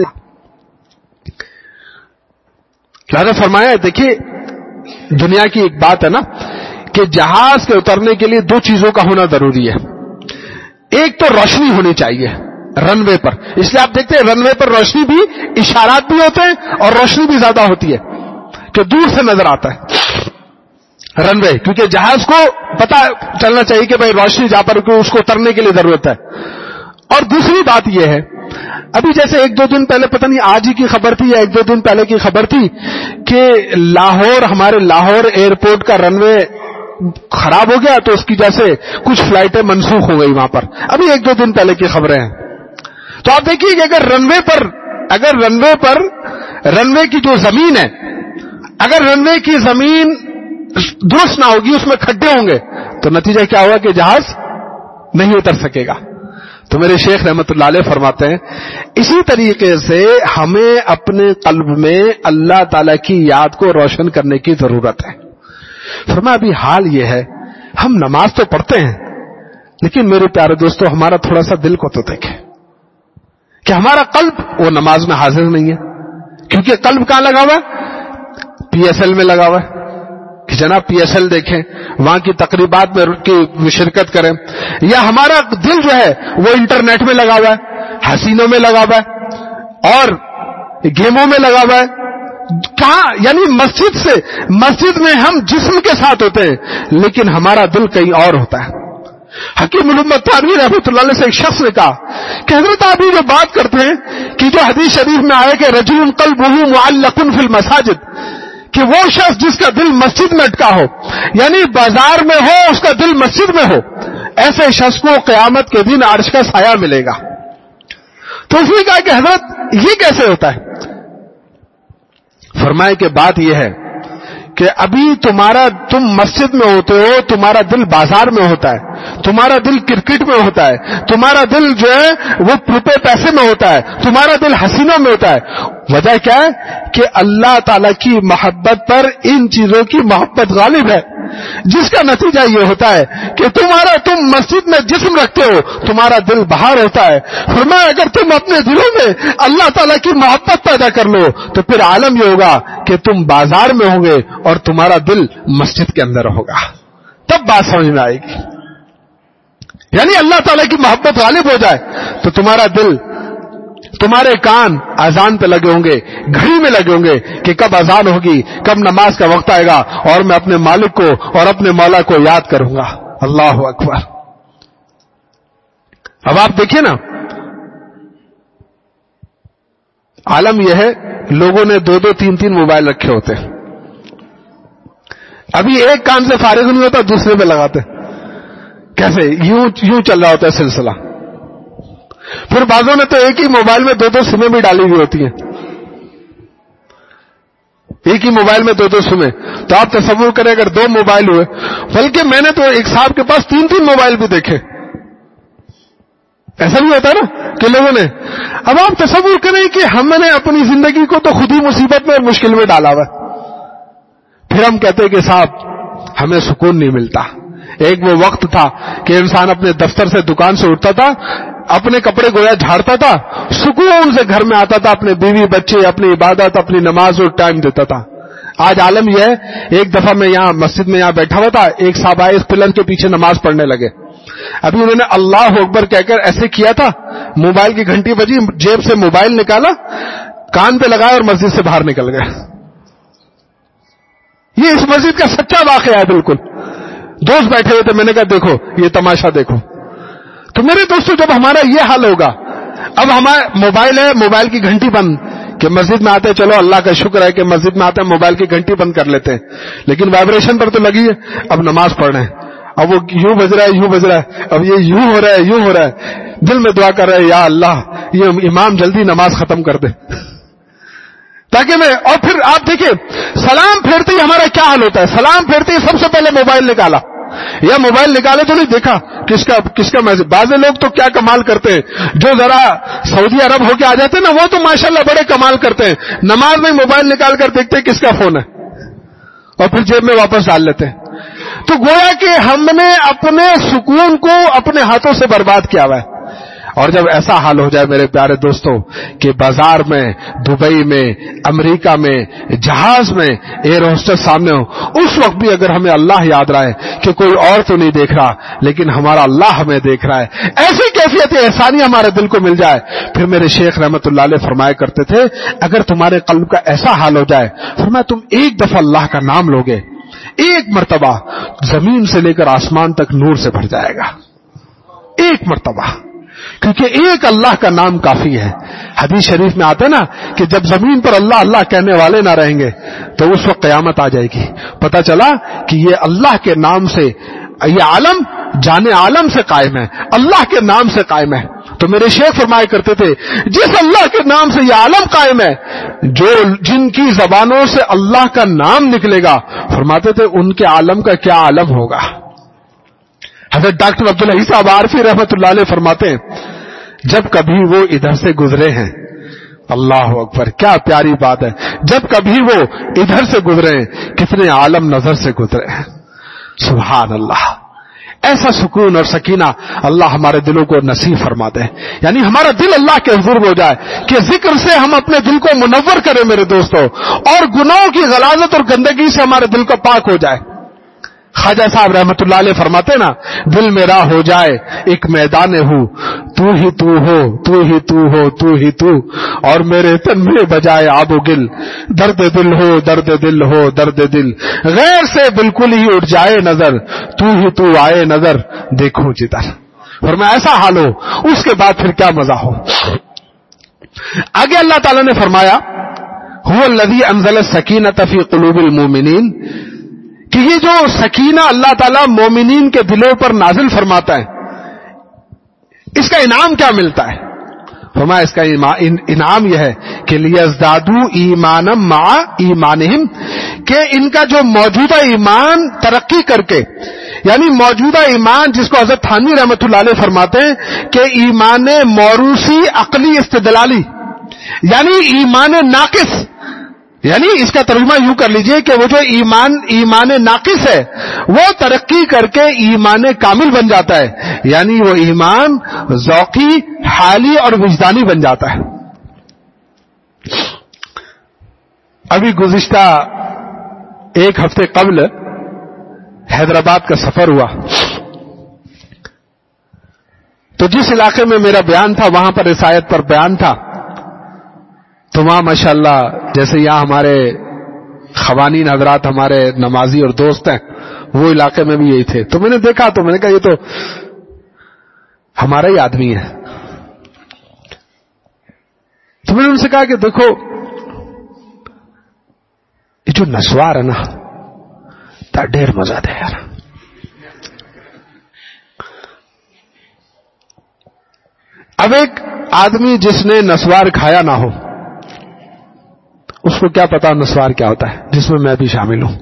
لہذا فرمایا دیکھیے دنیا کی ایک بات ہے نا کہ جہاز کے اترنے کے لیے دو چیزوں کا ہونا ضروری ہے. ایک تو روشنی ہونی چاہیے رن وے پر، اس لیے آپ دیکھتے ہیں رن وے پر روشنی بھی، اشارات بھی ہوتے ہیں اور روشنی بھی زیادہ ہوتی ہے کہ دور سے نظر آتا ہے. رن وے، کیونکہ جہاز کو پتا چلنا چاہیے کہ بھائی روشنی جہاں پر اس کو اترنے کے لیے ضرورت ہے. اور دوسری بات یہ ہے، ابھی جیسے ایک دو دن پہلے، پتہ نہیں آج ہی کی خبر تھی یا ایک دو دن پہلے کی خبر تھی کہ ہمارے لاہور ایئرپورٹ کا رن وے خراب ہو گیا، تو اس کی وجہ سے کچھ فلائٹیں منسوخ ہو گئی وہاں پر. ابھی ایک دو دن پہلے کی خبریں ہیں. تو آپ دیکھیے کہ اگر رن وے کی جو زمین ہے، اگر رن وے کی زمین درست نہ ہوگی، اس میں کھڈے ہوں گے، تو نتیجہ کیا ہوگا کہ جہاز نہیں اتر سکے گا. تو میرے شیخ رحمت اللہ علیہ فرماتے ہیں اسی طریقے سے ہمیں اپنے قلب میں اللہ تعالی کی یاد کو روشن کرنے کی ضرورت ہے. فرمایا ابھی حال یہ ہے، ہم نماز تو پڑھتے ہیں، لیکن میرے پیارے دوستو ہمارا تھوڑا سا دل کو تو دیکھیں کہ ہمارا قلب وہ نماز میں حاضر نہیں ہے. کیونکہ قلب کہاں لگا ہوا ہے؟ پی ایس ایل میں لگا ہوا ہے کہ جناب پی ایس ایل دیکھیں، وہاں کی تقریبات میں شرکت کریں، یا ہمارا دل جو ہے وہ انٹرنیٹ میں لگا ہوا ہے، حسینوں میں لگا ہوا ہے اور گیموں میں لگا ہوا ہے. کہاں؟ یعنی مسجد میں ہم جسم کے ساتھ ہوتے ہیں، لیکن ہمارا دل کہیں اور ہوتا ہے. حکیم الامت تھانوی رحمۃ اللہ علیہ سے ایک شخص نے کہا کہ حضرت آپ جو بات کرتے ہیں کہ جو حدیث شریف میں آئے کہ رجل قلبہ معلق فی المساجد، کہ وہ شخص جس کا دل مسجد میں اٹکا ہو، یعنی بازار میں ہو اس کا دل مسجد میں ہو، ایسے شخص کو قیامت کے دن عرش کا سایہ ملے گا. تو اس نے کہا کہ حضرت یہ کیسے ہوتا ہے؟ فرمائے کہ بات یہ ہے کہ ابھی تم مسجد میں ہوتے ہو، تمہارا دل بازار میں ہوتا ہے، تمہارا دل کرکٹ میں ہوتا ہے، تمہارا دل جو ہے وہ روپے پیسے میں ہوتا ہے، تمہارا دل حسینوں میں ہوتا ہے. وجہ کیا ہے کہ اللہ تعالی کی محبت پر ان چیزوں کی محبت غالب ہے، جس کا نتیجہ یہ ہوتا ہے کہ تم مسجد میں جسم رکھتے ہو، تمہارا دل باہر ہوتا ہے. فرمایا اگر تم اپنے دلوں میں اللہ تعالیٰ کی محبت پیدا کر لو تو پھر عالم یہ ہوگا کہ تم بازار میں ہوں گے اور تمہارا دل مسجد کے اندر ہوگا. تب بات سمجھ میں آئے گی. یعنی اللہ تعالیٰ کی محبت غالب ہو جائے تو تمہارا دل، تمہارے کان اذان پہ لگے ہوں گے، گھڑی میں لگے ہوں گے کہ کب اذان ہوگی، کب نماز کا وقت آئے گا اور میں اپنے مالک کو اور اپنے مولا کو یاد کروں گا. اللہ اکبر. اب آپ دیکھیں نا، عالم یہ ہے لوگوں نے 2-2 3-3 موبائل رکھے ہوتے ہیں. ابھی ایک کان سے فارغ نہیں ہوتا دوسرے پہ لگاتے، کیسے یوں چل رہا ہوتا ہے سلسلہ. پھر بعضوں نے تو ایک ہی موبائل میں 2-2 سمیں بھی ڈالی ہوئی ہوتی ہیں، ایک ہی موبائل میں 2-2 سمیں. تو آپ تصور کریں اگر 2 موبائل ہوئے، بلکہ میں نے تو ایک صاحب کے پاس 3-3 موبائل بھی دیکھے. ایسا بھی ہوتا ہے نا کہ لوگوں نے. اب آپ تصور کریں کہ ہم نے اپنی زندگی کو تو خود ہی مصیبت میں اور مشکل میں ڈالا ہوا. پھر ہم کہتے ہیں کہ صاحب ہمیں سکون نہیں ملتا. ایک وہ وقت تھا کہ انسان اپنے دفتر سے دکان سے اٹھتا تھا، اپنے کپڑے گویا جھاڑتا تھا، سکون سے گھر میں آتا تھا، اپنے بیوی بچے، اپنی عبادت، اپنی نماز اور ٹائم دیتا تھا. آج عالم یہ ہے، ایک دفعہ میں یہاں مسجد میں یہاں بیٹھا ہوا تھا، ایک صاحب آئے اس پلر کے پیچھے نماز پڑھنے لگے. ابھی انہوں نے اللہ اکبر کہہ کر ایسے کیا تھا، موبائل کی گھنٹی بجی، جیب سے موبائل نکالا، کان پہ لگایا اور مسجد سے باہر نکل گئے. یہ اس مسجد کا سچا واقعہ ہے. بالکل دوست بیٹھے ہوئے تھے، میں نے کہا دیکھو یہ تماشا دیکھو. تو میرے دوستو جب ہمارا یہ حال ہوگا، اب ہمارا موبائل ہے، موبائل کی گھنٹی بند، کہ مسجد میں آتے چلو اللہ کا شکر ہے کہ مسجد میں آتے ہیں موبائل کی گھنٹی بند کر لیتے ہیں، لیکن وائبریشن پر تو لگی ہے. اب نماز پڑھ رہے ہیں، اب وہ یوں بج رہا ہے، اب یہ یوں ہو رہا ہے، دل میں دعا کر رہے ہیں یا اللہ یہ امام جلدی نماز ختم کر دے تاکہ میں. اور پھر آپ دیکھیں سلام پھیرتے ہی ہمارا کیا حال ہوتا ہے. سلام پھیرتے ہی سب سے پہلے موبائل نکالا، یا موبائل نکالے تو نہیں دیکھا کس کا میسج. بعض لوگ تو کیا کمال کرتے ہیں، جو ذرا سعودی عرب ہو کے آ جاتے ہیں نا، وہ تو ماشاءاللہ بڑے کمال کرتے ہیں، نماز میں موبائل نکال کر دیکھتے ہیں کس کا فون ہے اور پھر جیب میں واپس ڈال لیتے ہیں. تو گویا کہ ہم نے اپنے سکون کو اپنے ہاتھوں سے برباد کیا ہوا ہے. اور جب ایسا حال ہو جائے میرے پیارے دوستوں کہ بازار میں، دبئی میں، امریکہ میں، جہاز میں ایئر ہوسٹس سامنے ہو، اس وقت بھی اگر ہمیں اللہ یاد رہے کہ کوئی اور تو نہیں دیکھ رہا لیکن ہمارا اللہ ہمیں دیکھ رہا ہے، ایسی کیفیت احسانی ہمارے دل کو مل جائے. پھر میرے شیخ رحمت اللہ علیہ فرمایا کرتے تھے اگر تمہارے قلب کا ایسا حال ہو جائے، فرمایا تم ایک دفعہ اللہ کا نام لوگے ایک مرتبہ زمین سے لے کر آسمان تک نور سے بھر جائے گا. ایک مرتبہ, کیونکہ ایک اللہ کا نام کافی ہے. حدیث شریف میں آتا ہے نا کہ جب زمین پر اللہ اللہ کہنے والے نہ رہیں گے تو اس وقت قیامت آ جائے گی. پتہ چلا کہ یہ اللہ کے نام سے, یہ عالم جانے عالم سے قائم ہے, اللہ کے نام سے قائم ہے. تو میرے شیخ فرمایا کرتے تھے جس اللہ کے نام سے یہ عالم قائم ہے, جن کی زبانوں سے اللہ کا نام نکلے گا, فرماتے تھے ان کے عالم کا کیا عالم ہوگا. حضرت ڈاکٹر عبدالحی صاحب عارفی رحمۃ اللہ علیہ فرماتے ہیں جب کبھی وہ ادھر سے گزرے ہیں, اللہ اکبر کیا پیاری بات ہے, جب کبھی وہ ادھر سے گزرے ہیں کتنے عالم نظر سے گزرے ہیں. سبحان اللہ. ایسا سکون اور سکینہ اللہ ہمارے دلوں کو نصیب فرما دے, یعنی ہمارا دل اللہ کے حضور ہو جائے کہ ذکر سے ہم اپنے دل کو منور کریں میرے دوستو, اور گناہوں کی غلاظت اور گندگی سے ہمارے دل کو پاک ہو جائے. خواجہ صاحب رحمت اللہ علیہ فرماتے نا, دل میرا ہو جائے ایک میدان ہوں, تو ہی تو ہو, تو ہی تو ہو, تو ہی تو, اور میرے تن میں بجائے آب و گل, درد دل ہو, درد دل ہو, درد دل, غیر سے بالکل ہی اٹھ جائے نظر, تو ہی تو آئے نظر دیکھوں جدھر. فرمایا ایسا حال ہو, اس کے بعد پھر کیا مزہ ہو. آگے اللہ تعالیٰ نے فرمایا هو الذی انزل السکینۃ فی قلوب المؤمنین, کہ یہ جو سکینہ اللہ تعالیٰ مومنین کے دلوں پر نازل فرماتا ہے, اس کا انعام کیا ملتا ہے. فرمایا اس کا انعام یہ ہے کہ لیزدادوا ایمانا مع ایمانہم, کہ ان کا جو موجودہ ایمان ترقی کر کے, یعنی موجودہ ایمان جس کو حضرت تھانوی رحمۃ اللہ علیہ فرماتے ہیں کہ ایمان موروثی عقلی استدلالی, یعنی ایمان ناقص, یعنی اس کا ترجمہ یوں کر لیجئے کہ وہ جو ایمان ناقص ہے وہ ترقی کر کے ایمان کامل بن جاتا ہے, یعنی وہ ایمان ذوقی, حالی اور وجدانی بن جاتا ہے. ابھی گزشتہ ایک ہفتے قبل حیدرآباد کا سفر ہوا, تو جس علاقے میں میرا بیان تھا وہاں پر عیسائیت پر بیان تھا, تو وہاں ماشاءاللہ جیسے یہاں ہمارے خوانین حضرات ہمارے نمازی اور دوست ہیں, وہ علاقے میں بھی یہی تھے. تو میں نے دیکھا, تو میں نے کہا یہ تو ہمارا ہی آدمی ہے. تو میں نے ان سے کہا کہ دیکھو یہ جو نسوار ہے نا, تا ڈیر مزہ دے یار. اب ایک آدمی جس نے نسوار کھایا نہ ہو, اس کو کیا پتا نسوار کیا ہوتا ہے, جس میں میں بھی شامل ہوں.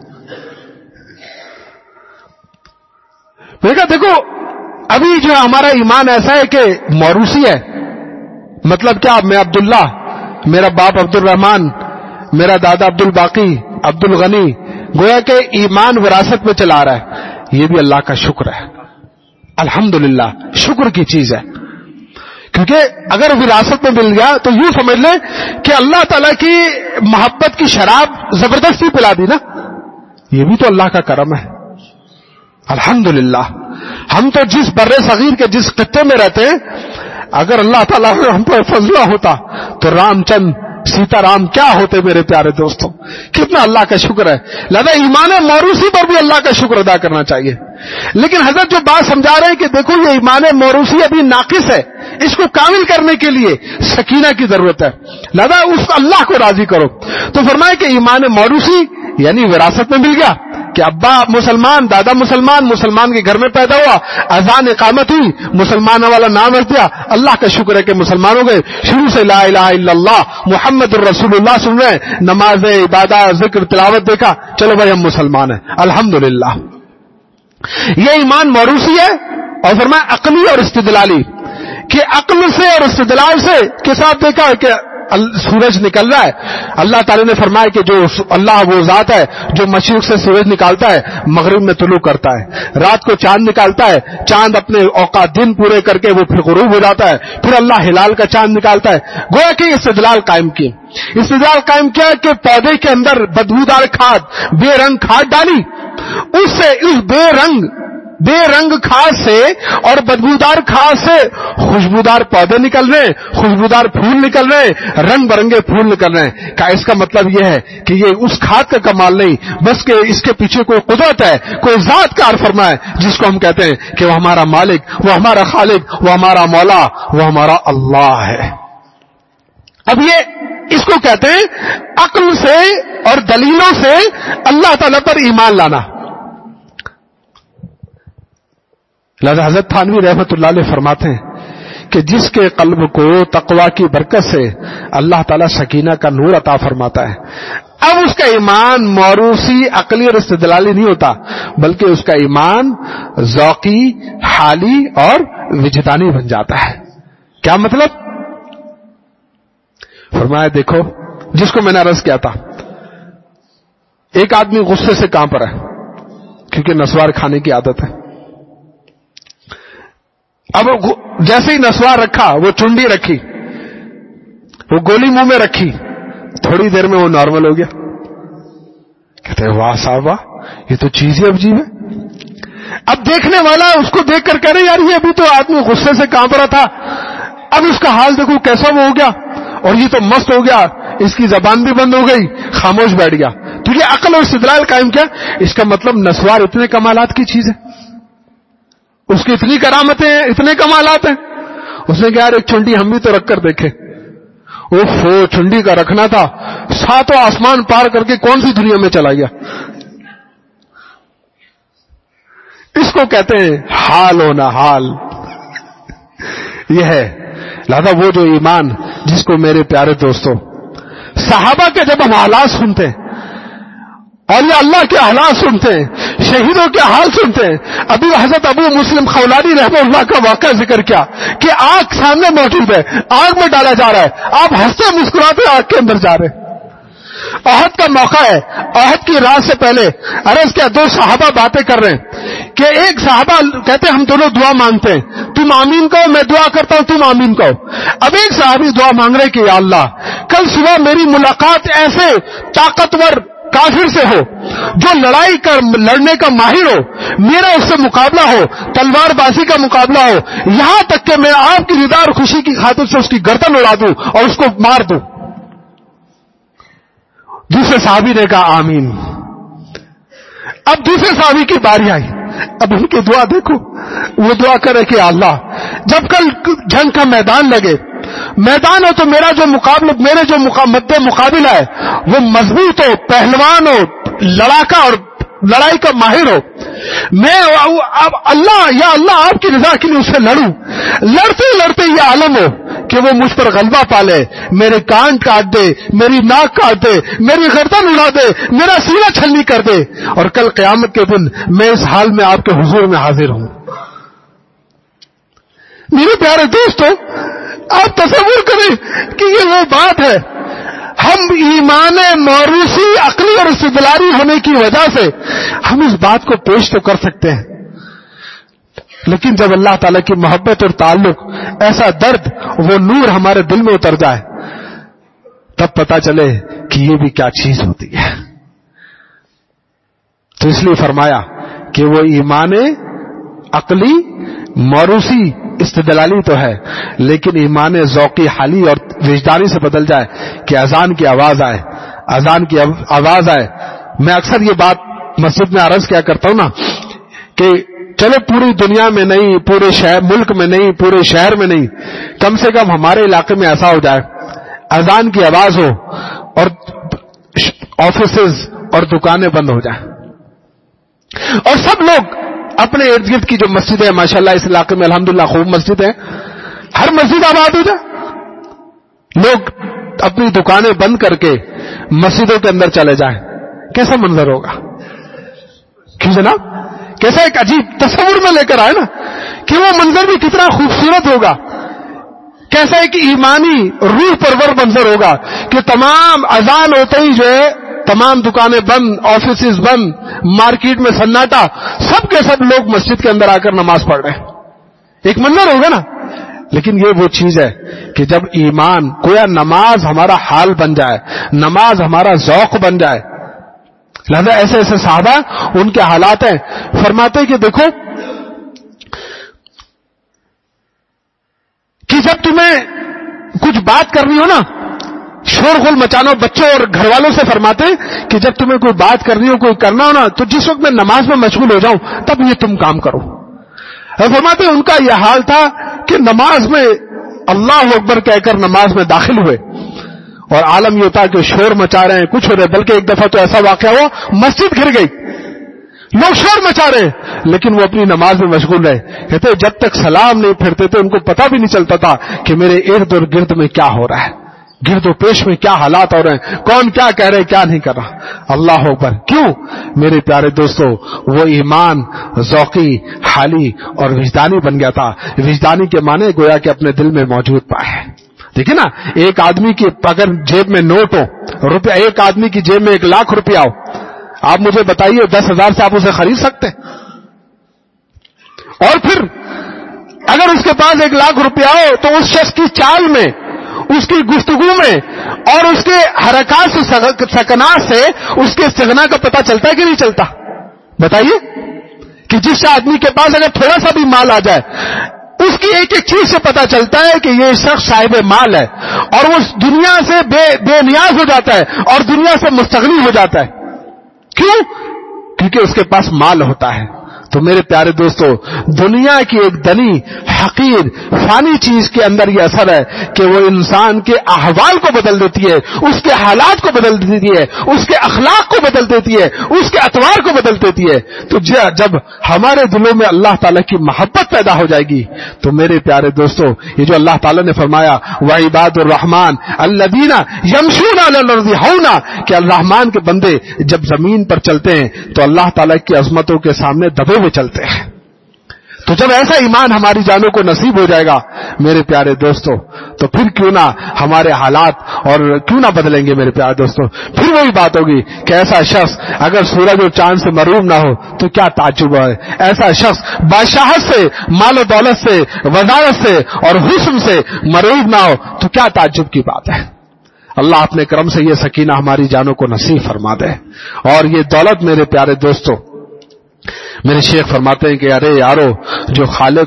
میں نے کہا دیکھو ابھی جو ہمارا ایمان ایسا ہے کہ موروثی ہے, مطلب کیا, میں عبداللہ, میرا باپ عبد الرحمان, میرا دادا عبد الباقی, عبد الغنی, گویا کہ ایمان وراثت میں چلا رہا ہے. یہ بھی اللہ کا شکر ہے, الحمدللہ شکر کی چیز ہے. کیونکہ اگر وراثت میں مل گیا تو یوں سمجھ لیں کہ اللہ تعالیٰ کی محبت کی شراب زبردستی پلا دی نا, یہ بھی تو اللہ کا کرم ہے. الحمدللہ ہم تو جس بر صغیر کے جس خطے میں رہتے ہیں, اگر اللہ تعالیٰ ہم پر فضلہ ہوتا تو رام چند سیتا رام کیا ہوتے میرے پیارے دوستوں. کتنا اللہ کا شکر ہے. لہذا ایمان موروثی پر بھی اللہ کا شکر ادا کرنا چاہیے. لیکن حضرت جو بات سمجھا رہے ہیں کہ دیکھو یہ ایمان موروثی ابھی ناقص ہے, اس کو کامل کرنے کے لیے سکینہ کی ضرورت ہے, لہذا اس اللہ کو راضی کرو. تو فرمائے کہ ایمان موروثی یعنی وراثت میں مل گیا کہ ابا مسلمان, دادا مسلمان, مسلمان کے گھر میں پیدا ہوا, اذان اقامت ہوئی, مسلمان والا نام رکھ دیا, اللہ کا شکر ہے کہ مسلمان ہو گئے. شروع سے لا الہ الا اللہ محمد الرسول اللہ سن رہے ہیں, نماز, عبادت, ذکر, تلاوت دیکھا, چلو بھائی ہم مسلمان ہیں الحمدللہ. یہ ایمان موروثی ہے. اور فرمایا عقلی اور استدلالی, کہ عقل سے اور استدلال سے کے ساتھ دیکھا کہ سورج نکل رہا ہے. اللہ تعالی نے فرمایا کہ جو اللہ وہ ذات ہے جو مشرق سے سورج نکالتا ہے, مغرب میں طلوع کرتا ہے, رات کو چاند نکالتا ہے, چاند اپنے اوقات دن پورے کر کے وہ پھر غروب ہو جاتا ہے, پھر اللہ ہلال کا چاند نکالتا ہے. گویا کہ استدلال قائم کی. استدلال قائم کیا کہ پودے کے اندر بدبودار کھاد, بے رنگ کھاد ڈالی, اس سے اس بے رنگ بے رنگ کھاد سے اور بدبودار کھاد سے خوشبودار پودے نکل رہے ہیں, خوشبودار پھول نکل رہے ہیں, رنگ برنگے پھول نکل رہے ہیں. کا اس کا مطلب یہ ہے کہ یہ اس کھاد کا کمال نہیں, بس کہ اس کے پیچھے کوئی قدرت ہے, کوئی ذات کار فرما ہے, جس کو ہم کہتے ہیں کہ وہ ہمارا مالک, وہ ہمارا خالق, وہ ہمارا مولا, وہ ہمارا اللہ ہے. اب یہ اس کو کہتے ہیں عقل سے اور دلیلوں سے اللہ تعالیٰ پر ایمان لانا. لہذا حضرت تھانوی رحمت اللہ علیہ فرماتے ہیں کہ جس کے قلب کو تقوی کی برکت سے اللہ تعالیٰ سکینہ کا نور عطا فرماتا ہے, اب اس کا ایمان موروثی, عقلی اور استدلالی نہیں ہوتا, بلکہ اس کا ایمان ذوقی, حالی اور وجدانی بن جاتا ہے. کیا مطلب؟ فرمایا دیکھو, جس کو میں نے عرض کیا تھا, ایک آدمی غصے سے کہاں پر ہے کیونکہ نسوار کھانے کی عادت ہے. اب جیسے ہی نسوار رکھا, وہ چنڈی رکھی, وہ گولی منہ میں رکھی, تھوڑی دیر میں وہ نارمل ہو گیا. کہتے ہیں واہ صاحب واہ, یہ تو چیز ہی عجیب ہے. اب دیکھنے والا اس کو دیکھ کر کہہ رہے یار یہ ابھی تو آدمی غصے سے کانپ رہا تھا, اب اس کا حال دیکھو کیسا وہ ہو گیا, اور یہ تو مست ہو گیا, اس کی زبان بھی بند ہو گئی, خاموش بیٹھ گیا. تو یہ عقل اور استدلال قائم کیا. اس کا مطلب نسوار اتنے کمالات کی چیز ہے, اس کی اتنی کرامتیں ہیں, اتنے کمالات ہیں. اس نے کہا یار ایک چنڈی ہم بھی تو رکھ کر دیکھے. وہ چنڈی کا رکھنا تھا, ساتوں آسمان پار کر کے کون سی دنیا میں چلا گیا. اس کو کہتے ہیں حال ہونا, حال یہ ہے. لہذا وہ جو ایمان جس کو میرے پیارے دوستوں, صحابہ کے جب ہم حالات سنتے ہیں, اولیاء اللہ کے حالات سنتے ہیں, شہیدوں کے حال سنتے ہیں. ابھی حضرت ابو مسلم خولانی رحمہ اللہ کا واقعہ ذکر کیا کہ آگ سامنے موجود ہے, آگ میں ڈالا جا رہا ہے, آپ ہنستے مسکراتے آگ کے اندر جا رہے ہیں. احد کا موقع ہے, احد کی رات سے پہلے عرض کیا, دو صحابہ باتیں کر رہے ہیں کہ ایک صحابہ کہتے ہیں ہم دونوں دعا مانگتے ہیں, تم آمین کہو میں دعا کرتا ہوں, تم آمین کہو. اب ایک صحابی دعا مانگ رہے کہ یا اللہ کل صبح میری ملاقات ایسے طاقتور کافر سے ہو جو لڑنے کا ماہر ہو, میرا اس سے مقابلہ ہو, تلوار بازی کا مقابلہ ہو, یہاں تک کہ میں آپ کی رضا اور خوشی کی خاطر سے اس کی گردن اڑا دوں اور اس کو مار دوں. دوسرے صحابی نے کہا آمین. اب دوسرے صحابی کی باری آئی, اب ان کی دعا دیکھو, وہ دعا کرے کہ اللہ جب کل جنگ کا میدان لگے, میدان ہو تو میرا جو میرے جو مقابلہ ہے وہ مضبوط ہو, پہلوان ہو, لڑاکا اور لڑائی کا ماہر ہو. میں اب اللہ یا اللہ آپ کی رضا کے لیے اسے لڑوں, لڑتے لڑتے یہ عالم ہو کہ وہ مجھ پر غلبہ پالے, میرے کان کاٹ دے, میری ناک کاٹ دے, میری گردن اڑا دے, میرا سینہ چھلنی کر دے, اور کل قیامت کے دن میں اس حال میں آپ کے حضور میں حاضر ہوں. میرے پیارے دوستو, آپ تصور کریں کہ یہ وہ بات ہے, ہم ایمان موروثی, عقلی اور استدلالی ہونے کی وجہ سے ہم اس بات کو پیش تو کر سکتے ہیں, لیکن جب اللہ تعالیٰ کی محبت اور تعلق, ایسا درد, وہ نور ہمارے دل میں اتر جائے, تب پتا چلے کہ یہ بھی کیا چیز ہوتی ہے. تو اس لیے فرمایا کہ وہ ایمان عقلی موروثی استدلالی تو ہے, لیکن ایمان ذوقی, حالی اور وجدانی سے بدل جائے کہ اذان کی آواز آئے, اذان کی آواز آئے. میں اکثر یہ بات مسجد میں عرض کیا کرتا ہوں نا کہ چلو پوری دنیا میں نہیں, پورے ملک میں نہیں, پورے شہر میں نہیں, کم سے کم ہمارے علاقے میں ایسا ہو جائے اذان کی آواز ہو اور آفیسز اور دکانیں بند ہو جائیں, اور سب لوگ اپنے ارد گرد کی جو مسجدیں ہیں, ماشاءاللہ اس علاقے میں الحمدللہ خوب مسجد ہیں, ہر مسجد آباد ہو جائے, لوگ اپنی دکانیں بند کر کے مسجدوں کے اندر چلے جائیں, کیسا منظر ہوگا. کیوں جناب, کیسا ایک عجیب تصور میں لے کر آئے نا کہ وہ منظر بھی کتنا خوبصورت ہوگا, کیسا ایک ایمانی روح پرور منظر ہوگا کہ تمام اذان ہوتے ہی جو ہے تمام دکانیں بند, آفیسز بند, مارکیٹ میں سناٹا, سب کے سب لوگ مسجد کے اندر آ کر نماز پڑھ رہے ہیں. ایک منظر ہوگا نا. لیکن یہ وہ چیز ہے کہ جب ایمان, گویا نماز ہمارا حال بن جائے, نماز ہمارا ذوق بن جائے. لہذا ایسے ایسے صحابہ ان کے حالات ہیں, فرماتے کہ دیکھو جب تمہیں کچھ بات کرنی ہو نا، شور غل مچانا ہو، بچوں اور گھر والوں سے فرماتے ہیں کہ جب تمہیں کوئی بات کرنی ہو، کوئی کرنا ہو نا، تو جس وقت میں نماز میں مشغول ہو جاؤں تب یہ تم کام کرو. فرماتے ہیں ان کا یہ حال تھا کہ نماز میں اللہ اکبر کہہ کر نماز میں داخل ہوئے اور عالم یہ تھا کہ شور مچا رہے ہیں، کچھ ہو رہے، بلکہ ایک دفعہ تو ایسا واقعہ ہوا مسجد گر گئی، لوگ شور مچا رہے ہیں لیکن وہ اپنی نماز میں مشغول رہے. کہتے جب تک سلام نہیں پھرتے تھے ان کو پتہ بھی نہیں چلتا تھا کہ میرے ارد اور گرد میں کیا ہو رہا ہے، گرد و پیش میں کیا حالات ہو رہے ہیں، کون کیا کہہ رہے کیا نہیں کر رہا. اللہ اکبر. کیوں میرے پیارے دوستو؟ وہ ایمان ذوقی، حالی اور وجدانی بن گیا تھا. وجدانی کے معنی گویا کہ اپنے دل میں موجود پائے. دیکھیں نا، ایک آدمی کی اگر جیب میں نوٹ ہو روپیہ، ایک آدمی کی جیب میں 1,00,000 روپیہ ہو، آپ مجھے بتائیے 10,000 سے آپ اسے خرید سکتے ہیں؟ اور پھر اگر اس کے پاس 1,00,000 روپیہ ہو تو اس شخص کی چال میں، اس کی گفتگو میں اور اس کے حرکات سے، سکنات سے اس کے استغنا کا پتہ چلتا ہے کہ نہیں چلتا؟ بتائیے کہ جس آدمی کے پاس اگر تھوڑا سا بھی مال آ جائے، اس کی ایک ایک چیز سے پتہ چلتا ہے کہ یہ شخص صاحب مال ہے، اور وہ دنیا سے بے نیاز ہو جاتا ہے اور دنیا سے مستغنی ہو جاتا ہے. کیوں؟ کیونکہ اس کے پاس مال ہوتا ہے. تو میرے پیارے دوستو، دنیا کی ایک دنی، حقیر، فانی چیز کے اندر یہ اثر ہے کہ وہ انسان کے احوال کو بدل دیتی ہے، اس کے حالات کو بدل دیتی ہے، اس کے اخلاق کو بدل دیتی ہے، اس کے اطوار کو بدل دیتی ہے. تو جب ہمارے دلوں میں اللہ تعالیٰ کی محبت پیدا ہو جائے گی تو میرے پیارے دوستو، یہ جو اللہ تعالیٰ نے فرمایا وَعِبَادُ الرَّحْمَنِ الَّذِينَ يَمْشُونَ عَلَى الْأَرْضِ هَوْنًا، کہ الرحمن کے بندے جب زمین پر چلتے ہیں تو اللہ تعالیٰ کی عظمتوں کے سامنے دبے ہوئے چلتے ہیں. تو جب ایسا ایمان ہماری جانوں کو نصیب ہو جائے گا میرے پیارے دوستو، تو پھر کیوں نہ ہمارے حالات اور کیوں نہ بدلیں گے میرے پیارے دوستو. پھر وہی بات ہوگی کہ ایسا شخص اگر سورج اور چاند سے محروم نہ ہو تو کیا تعجب ہے. ایسا شخص بادشاہت سے، مال و دولت سے، وزارت سے اور حسن سے محروم نہ ہو تو کیا تعجب کی بات ہے. اللہ اپنے کرم سے یہ سکینہ ہماری جانوں کو نصیب فرما دے. اور یہ دولت میرے پیارے دوستو، میرے شیخ فرماتے ہیں کہ ارے یارو جو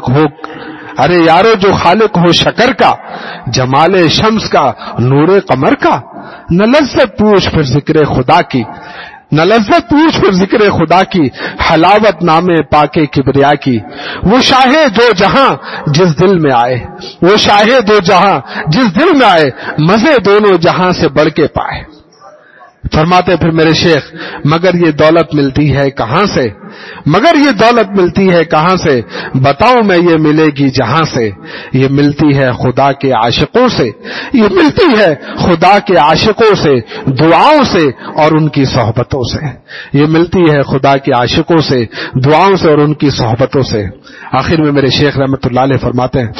خالق ہو شکر کا، جمال شمس کا، نور قمر کا، نہ لذت پوچھ پھر ذکر خدا کی، نہ لذت پوچھ پھر ذکر خدا کی، حلاوت نامے پاکے کبریا کی. وہ شاہ دو جہاں جس دل میں آئے، وہ شاہ دو جہاں جس دل میں آئے، مزے دونوں جہاں سے بڑھ کے پائے. فرماتے پھر میرے شیخ مگر یہ دولت ملتی ہے کہاں سے، مگر یہ دولت ملتی ہے کہاں سے، بتاؤں میں یہ ملے گی جہاں سے. یہ ملتی ہے خدا کے عاشقوں سے، یہ ملتی ہے خدا کے عاشقوں سے، دعاؤں سے اور ان کی صحبتوں سے. یہ ملتی ہے خدا کے عاشقوں سے، دعاؤں سے اور ان کی صحبتوں سے. آخر میں میرے شیخ رحمت اللہ علیہ فرماتے ہیں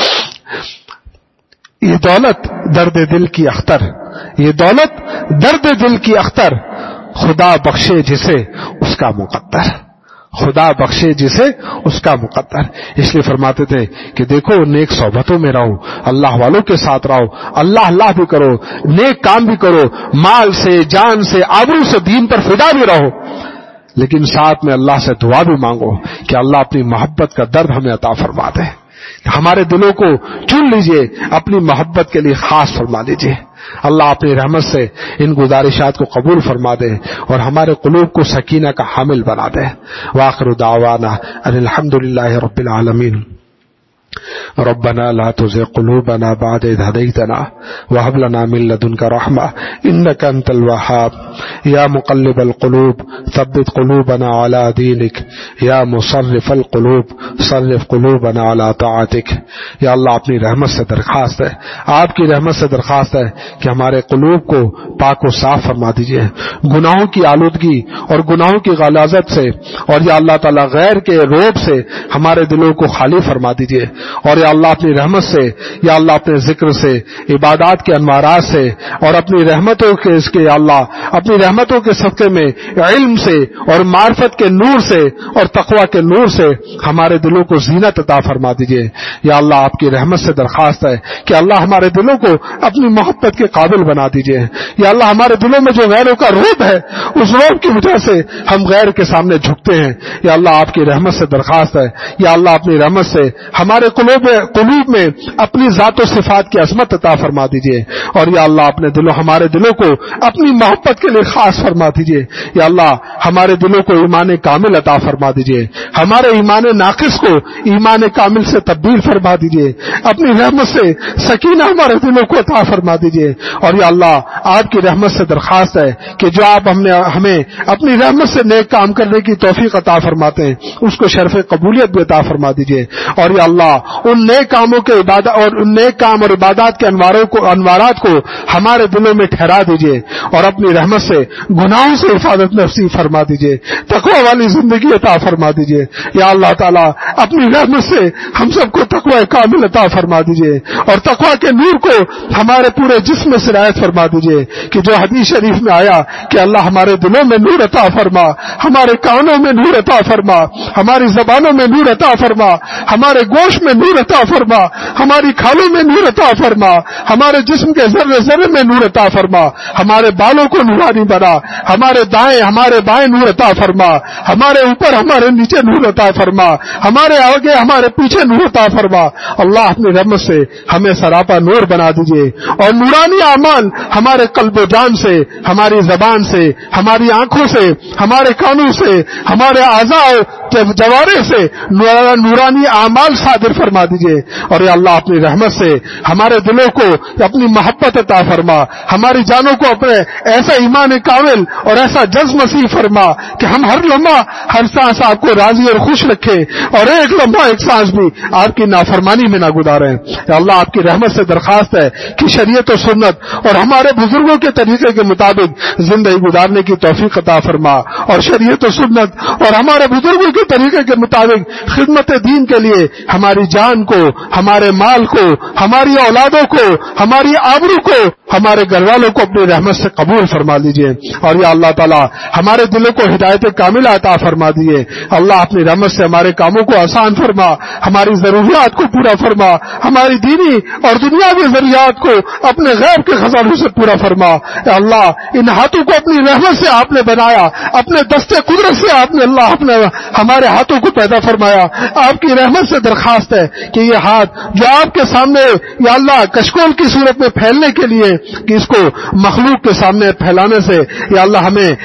یہ دولت درد دل کی اختر، یہ دولت درد دل کی اختر، خدا بخشے جسے اس کا مقدر، خدا بخشے جسے اس کا مقدر. اس لیے فرماتے تھے کہ دیکھو نیک صحبتوں میں رہو، اللہ والوں کے ساتھ رہو، اللہ بھی کرو، نیک کام بھی کرو، مال سے، جان سے، آبرو سے دین پر فدا بھی رہو، لیکن ساتھ میں اللہ سے دعا بھی مانگو کہ اللہ اپنی محبت کا درد ہمیں عطا فرما دے. ہمارے دلوں کو چن لیجئے، اپنی محبت کے لیے خاص فرما لیجئے. اللہ اپنی رحمت سے ان گزارشات کو قبول فرما دے اور ہمارے قلوب کو سکینہ کا حامل بنا دے. وآخر دعوانا ان الحمدللہ رب العالمین. ربنا لا تزغ قلوبنا بعد إذ هديتنا وهب لنا من لدنك رحمة إنك أنت الوهاب. يا مقلب القلوب ثبت قلوبنا على دينك يا مصرف القلوب صرف قلوبنا على طاعتك. یا اللہ اپنی رحمت سے درخواست ہے، آپ کی رحمت سے درخواست ہے کہ ہمارے قلوب کو پاک و صاف فرما دیجئے گناہوں کی آلودگی اور گناہوں کی غلاظت سے، اور یا اللہ تعالی غیر کے روب سے ہمارے دلوں کو خالی فرما دیجئے. اور یا اللہ اپنی رحمت سے، یا اللہ اپنے ذکر سے، عبادات کے انوارات سے اور اپنی رحمتوں کے یا اللہ اپنی رحمتوں کے صدقے میں علم سے اور معرفت کے نور سے اور تقوی کے نور سے ہمارے دلوں کو زینت عطا فرما دیجئے. یا اللہ آپ کی رحمت سے درخواست ہے کہ اللہ ہمارے دلوں کو اپنی محبت کے قابل بنا دیجئے. یا اللہ ہمارے دلوں میں جو غیروں کا روب ہے، اس روب کی وجہ سے ہم غیر کے سامنے جھکتے ہیں. یا اللہ آپ کی رحمت سے درخواست ہے، یا اللہ اپنی رحمت سے ہمارے قلوب قلوب میں اپنی ذات و صفات کی عظمت عطا فرما دیجئے، اور یا اللہ اپنے ہمارے دلوں کو اپنی محبت کے لیے خاص فرما دیجئے۔ یا اللہ ہمارے دلوں کو ایمان کامل عطا فرما دیجئے، ہمارے ایمان ناقص کو ایمان کامل سے تبدیل فرما دیجئے، اپنی رحمت سے سکینہ ہمارے دلوں کو عطا فرما دیجئے۔ اور یا اللہ آپ کی رحمت سے درخواست ہے کہ جو آپ ہمیں اپنی رحمت سے نیک کام کرنے کی توفیق عطا فرماتے ہیں اس کو شرف قبولیت بھی عطا فرما دیجئے۔ اور یا اللہ ان نیک کاموں کے ان نیک کام اور عبادات کے انوارات کو ہمارے دلوں میں ٹھہرا دیجئے، اور اپنی رحمت سے گناہوں سے حفاظت نصیب فرما دیجئے، تقوی والی زندگی عطا فرما دیجئے۔ یا اللہ تعالیٰ اپنی رحمت سے ہم سب کو تقوی کامل عطا فرما دیجئے، اور تقوی کے نور کو ہمارے پورے جسم میں سرایت فرما دیجئے، کہ جو حدیث شریف میں آیا کہ اللہ ہمارے دلوں میں نور عطا فرما، ہمارے کانوں میں نور عطا فرما، ہماری زبانوں میں نور عطا فرما، ہمارے گوشت میں نور عطا فرما، ہماری کھالوں میں نور عطا فرما، ہمارے جسم کے ذرے ذرے میں نور عطا فرما، ہمارے بالوں کو نورانی بنا، ہمارے بائیں نور عطا فرما، ہمارے اوپر ہمارے نیچے نور عطا فرما، ہمارے آگے ہمارے پیچھے نور عطا فرما۔ اللہ اپنی رحمت سے ہمیں سراپا نور بنا دیجئے، اور نورانی اعمال ہمارے قلب و جان سے، ہماری زبان سے، ہماری آنکھوں سے، ہمارے کانوں سے، ہمارے اعضاء جوارح سے نورانی اعمال صادر فرما دیجئے۔ اور یا اللہ اپنی رحمت سے ہمارے دلوں کو اپنی محبت عطا فرما، ہماری جانوں کو اپنے ایسا ایمان کامل اور ایسا جذب نصیب فرما کہ ہم ہر لمحہ ہر سانس آپ کو راضی اور خوش رکھے، اور ایک لمحہ ایک سانس بھی آپ کی نافرمانی میں نہ گزاریں۔ یا اللہ آپ کی رحمت سے درخواست ہے کہ شریعت و سنت اور ہمارے بزرگوں کے طریقے کے مطابق زندگی گزارنے کی توفیق عطا فرما، اور شریعت و سنت اور ہمارے بزرگوں کے طریقے کے مطابق خدمت دین کے لیے ہماری جان کو، ہمارے مال کو، ہماری اولادوں کو، ہماری آبرو کو، ہمارے گھر والوں کو اپنی رحمت سے قبول فرما لیجئے۔ اور یا اللہ تعالی ہمارے دلوں کو ہدایت کاملہ عطا فرما دیے۔ اللہ اپنی رحمت سے ہمارے کاموں کو آسان فرما، ہماری ضروریات کو پورا فرما، ہماری دینی اور دنیاوی ضروریات کو اپنے غیب کے خزانوں سے پورا فرما۔ اے اللہ ان ہاتھوں کو اپنی رحمت سے آپ نے بنایا، اپنے دستے قدرت سے آپ نے اللہ ہمارے ہاتھوں کو پیدا فرمایا۔ آپ کی رحمت سے درخواست ہے کہ یہ ہاتھ جو آپ کے سامنے یا اللہ کشکول کی صورت میں پھیلنے کے لیے، کہ اس کو مخلوق کے سامنے پھیلانے سے یا اللہ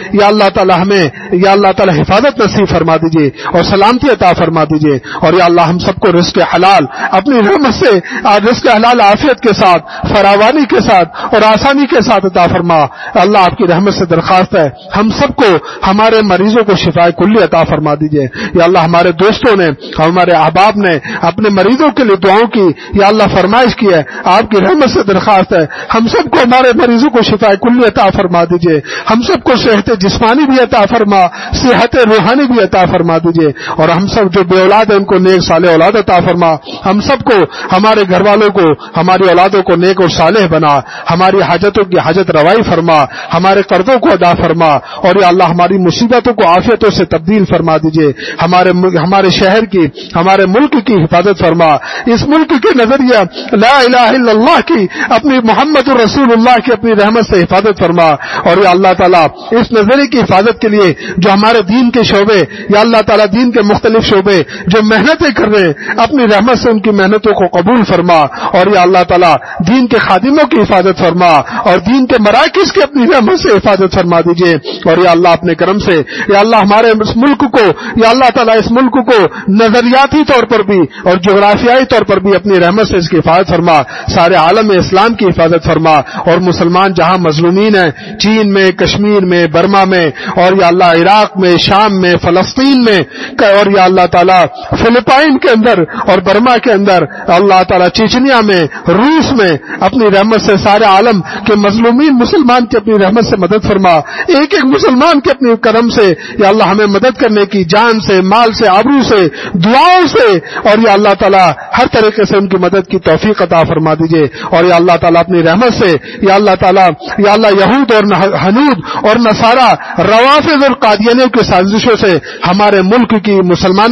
تعالی حفاظت نصیب فرما دیجئے اور سلامتی عطا فرما دیجئے۔ اور یا اللہ ہم سب کو رزق حلال اپنی رحمت سے رزق حلال عافیت کے ساتھ، فراوانی کے ساتھ اور آسانی کے ساتھ عطا فرما۔ اللہ آپ کی رحمت سے درخواست ہے ہم سب کو ہمارے مریضوں کو شفاء کلی عطا فرما دیجئے۔ یا اللہ ہمارے دوستوں نے، ہمارے احباب نے اپنے مریضوں کے لیے دعاؤں کی یا اللہ فرمائش کی ہے، آپ کی رحمت سے درخواست ہے ہم سب کو ہمارے مریضوں کو شفاء کلی عطا فرما دیجئے، ہم سب کو صحت جسمانی بھی عطا فرما، صحت روحانی بھی عطا فرما دیجئے، اور ہم سب جو بے اولاد ہیں ان کو نیک صالح اولاد عطا فرما، ہم سب کو، ہمارے گھر والوں کو، ہماری اولادوں کو نیک اور صالح بنا، ہماری حاجتوں کی حاجت روائی فرما، ہمارے قرضوں کو ادا فرما، اور یا اللہ ہماری مصیبتوں کو عافیتوں سے تبدیل فرما دیجئے، ہمارے شہر کی، ہمارے ملک کی حفاظت فرما، اس ملک کے نظریہ لا الہ الا اللہ کی، اپنی محمد رسول اللہ کی اپنی رحمت سے حفاظت فرما۔ اور یا اللہ تعالیٰ اس نظریے کی حفاظت کے لیے جو ہمارے دین کے شعبے یا اللہ تعالیٰ دین کے مختلف شعبے جو محنتیں کر رہے ہیں، اپنی رحمت سے ان کی محنتوں کو قبول فرما، اور یا اللہ تعالیٰ دین کے خادموں کی حفاظت فرما، اور دین کے مراکز کی اپنی رحمت سے حفاظت فرما دیجئے۔ اور یا اللہ اپنے کرم سے یا اللہ ہمارے اس ملک کو، یا اللہ تعالیٰ اس ملک کو نظریاتی طور پر بھی اور جغرافیائی طور پر بھی اپنی رحمت سے اس کی حفاظت فرما، سارے عالم اسلام کی حفاظت فرما، اور مسلمان جہاں مظلومین ہیں، چین میں، کشمیر میں، برما میں، اور یا اللہ عراق میں، شام میں، فلسطین میں، اور یا اللہ تعالیٰ فلپائن کے اندر اور برما کے اندر، اللہ تعالیٰ چیچنیا میں، روس میں، اپنی رحمت سے سارے عالم کے مظلومین مسلمان کی اپنی رحمت سے مدد فرما، ایک ایک مسلمان کے اپنے کرم سے یا اللہ ہمیں مدد کرنے کی جان سے، مال سے، آبرو سے، دعاؤں سے، اور یا اللہ تعالیٰ ہر طریقے سے ان کی مدد کی توفیق عطا فرما دیجئے۔ اور یا اللہ تعالیٰ اپنی رحمت سے یا اللہ تعالیٰ یا اللہ یہود اور حنود اور نصارہ، روافض اور قادیانیوں کی سازشوں سے ہمارے ملک کی، مسلمانوں کی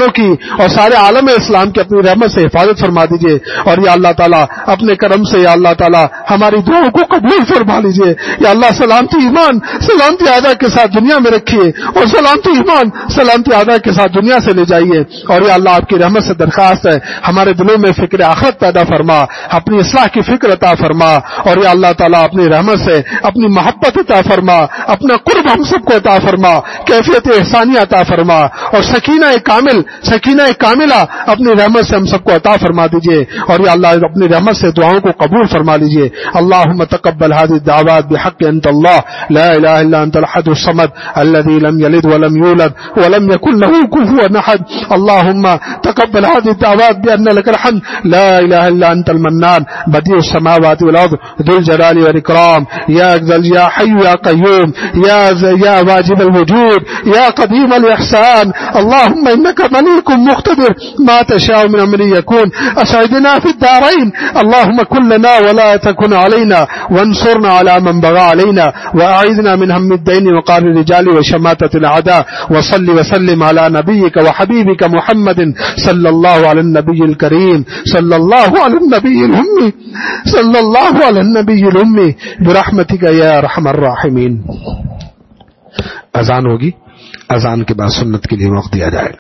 اور سارے عالم اسلام کی اپنی رحمت سے حفاظت فرما دیجیے، اور یا اللہ تعالیٰ اپنے کرم سے یا اللہ تعالیٰ ہماری دعاؤں کو قبول فرما لیجیے۔ یا اللہ سلامتی ایمان سلامتی اعضاء کے ساتھ دنیا میں رکھیے، اور سلامتی ایمان سلامتی اعضاء کے ساتھ دنیا سے لے جائیے، اور یا اللہ آپ کی رحمت سے درخواست ہے ہمارے دلوں میں فکر آخرت پیدا فرما، اپنی اصلاح کی فکر عطا فرما، اور یا اللہ تعالیٰ اپنی رحمت سے اپنی محبت عطا فرما، اپنا قرب ہم سب کو عطا فرما، کیفیت احسانیہ عطا فرما، اور سکینہ کاملہ اپنی رحمت سے ہم سب کو عطا فرما دیجیے، اور یا اللہ اپنی رحمت سے دعاؤں کو قبول فرما لیجیے۔ اللہم تقبل هذه الدعوات بحق انت اللہ لا الہ الا انت الاحد الصمد الذي لم يلد ولم يولد ولم يكن له كفوا احد اللہم تقبل هذه الدعوات بأن لك الحمد لا الہ الا انت المنان بديع السماوات والارض ذو الجلال والاکرام یا حی یا قیوم یا واجب الوجود یا قدیم الاحسان اللہم انك مليك مقتدر ما تشاء من امر يكون اسعدنا في الدارين اللهم كن لنا ولا تكن علينا وانصرنا على من بغى علينا واعذنا من هم الدين وقهر الرجال وشماتة الاعداء وصل وسلم على نبيك وحبيبك محمد صلى الله على النبي الكريم صلى الله على النبي الأمي صلى الله على النبي الأمي برحمتك يا ارحم الراحمين۔ اذان ہوگی، اذان کے بعد سنت کے لیے وقت دیا جائے۔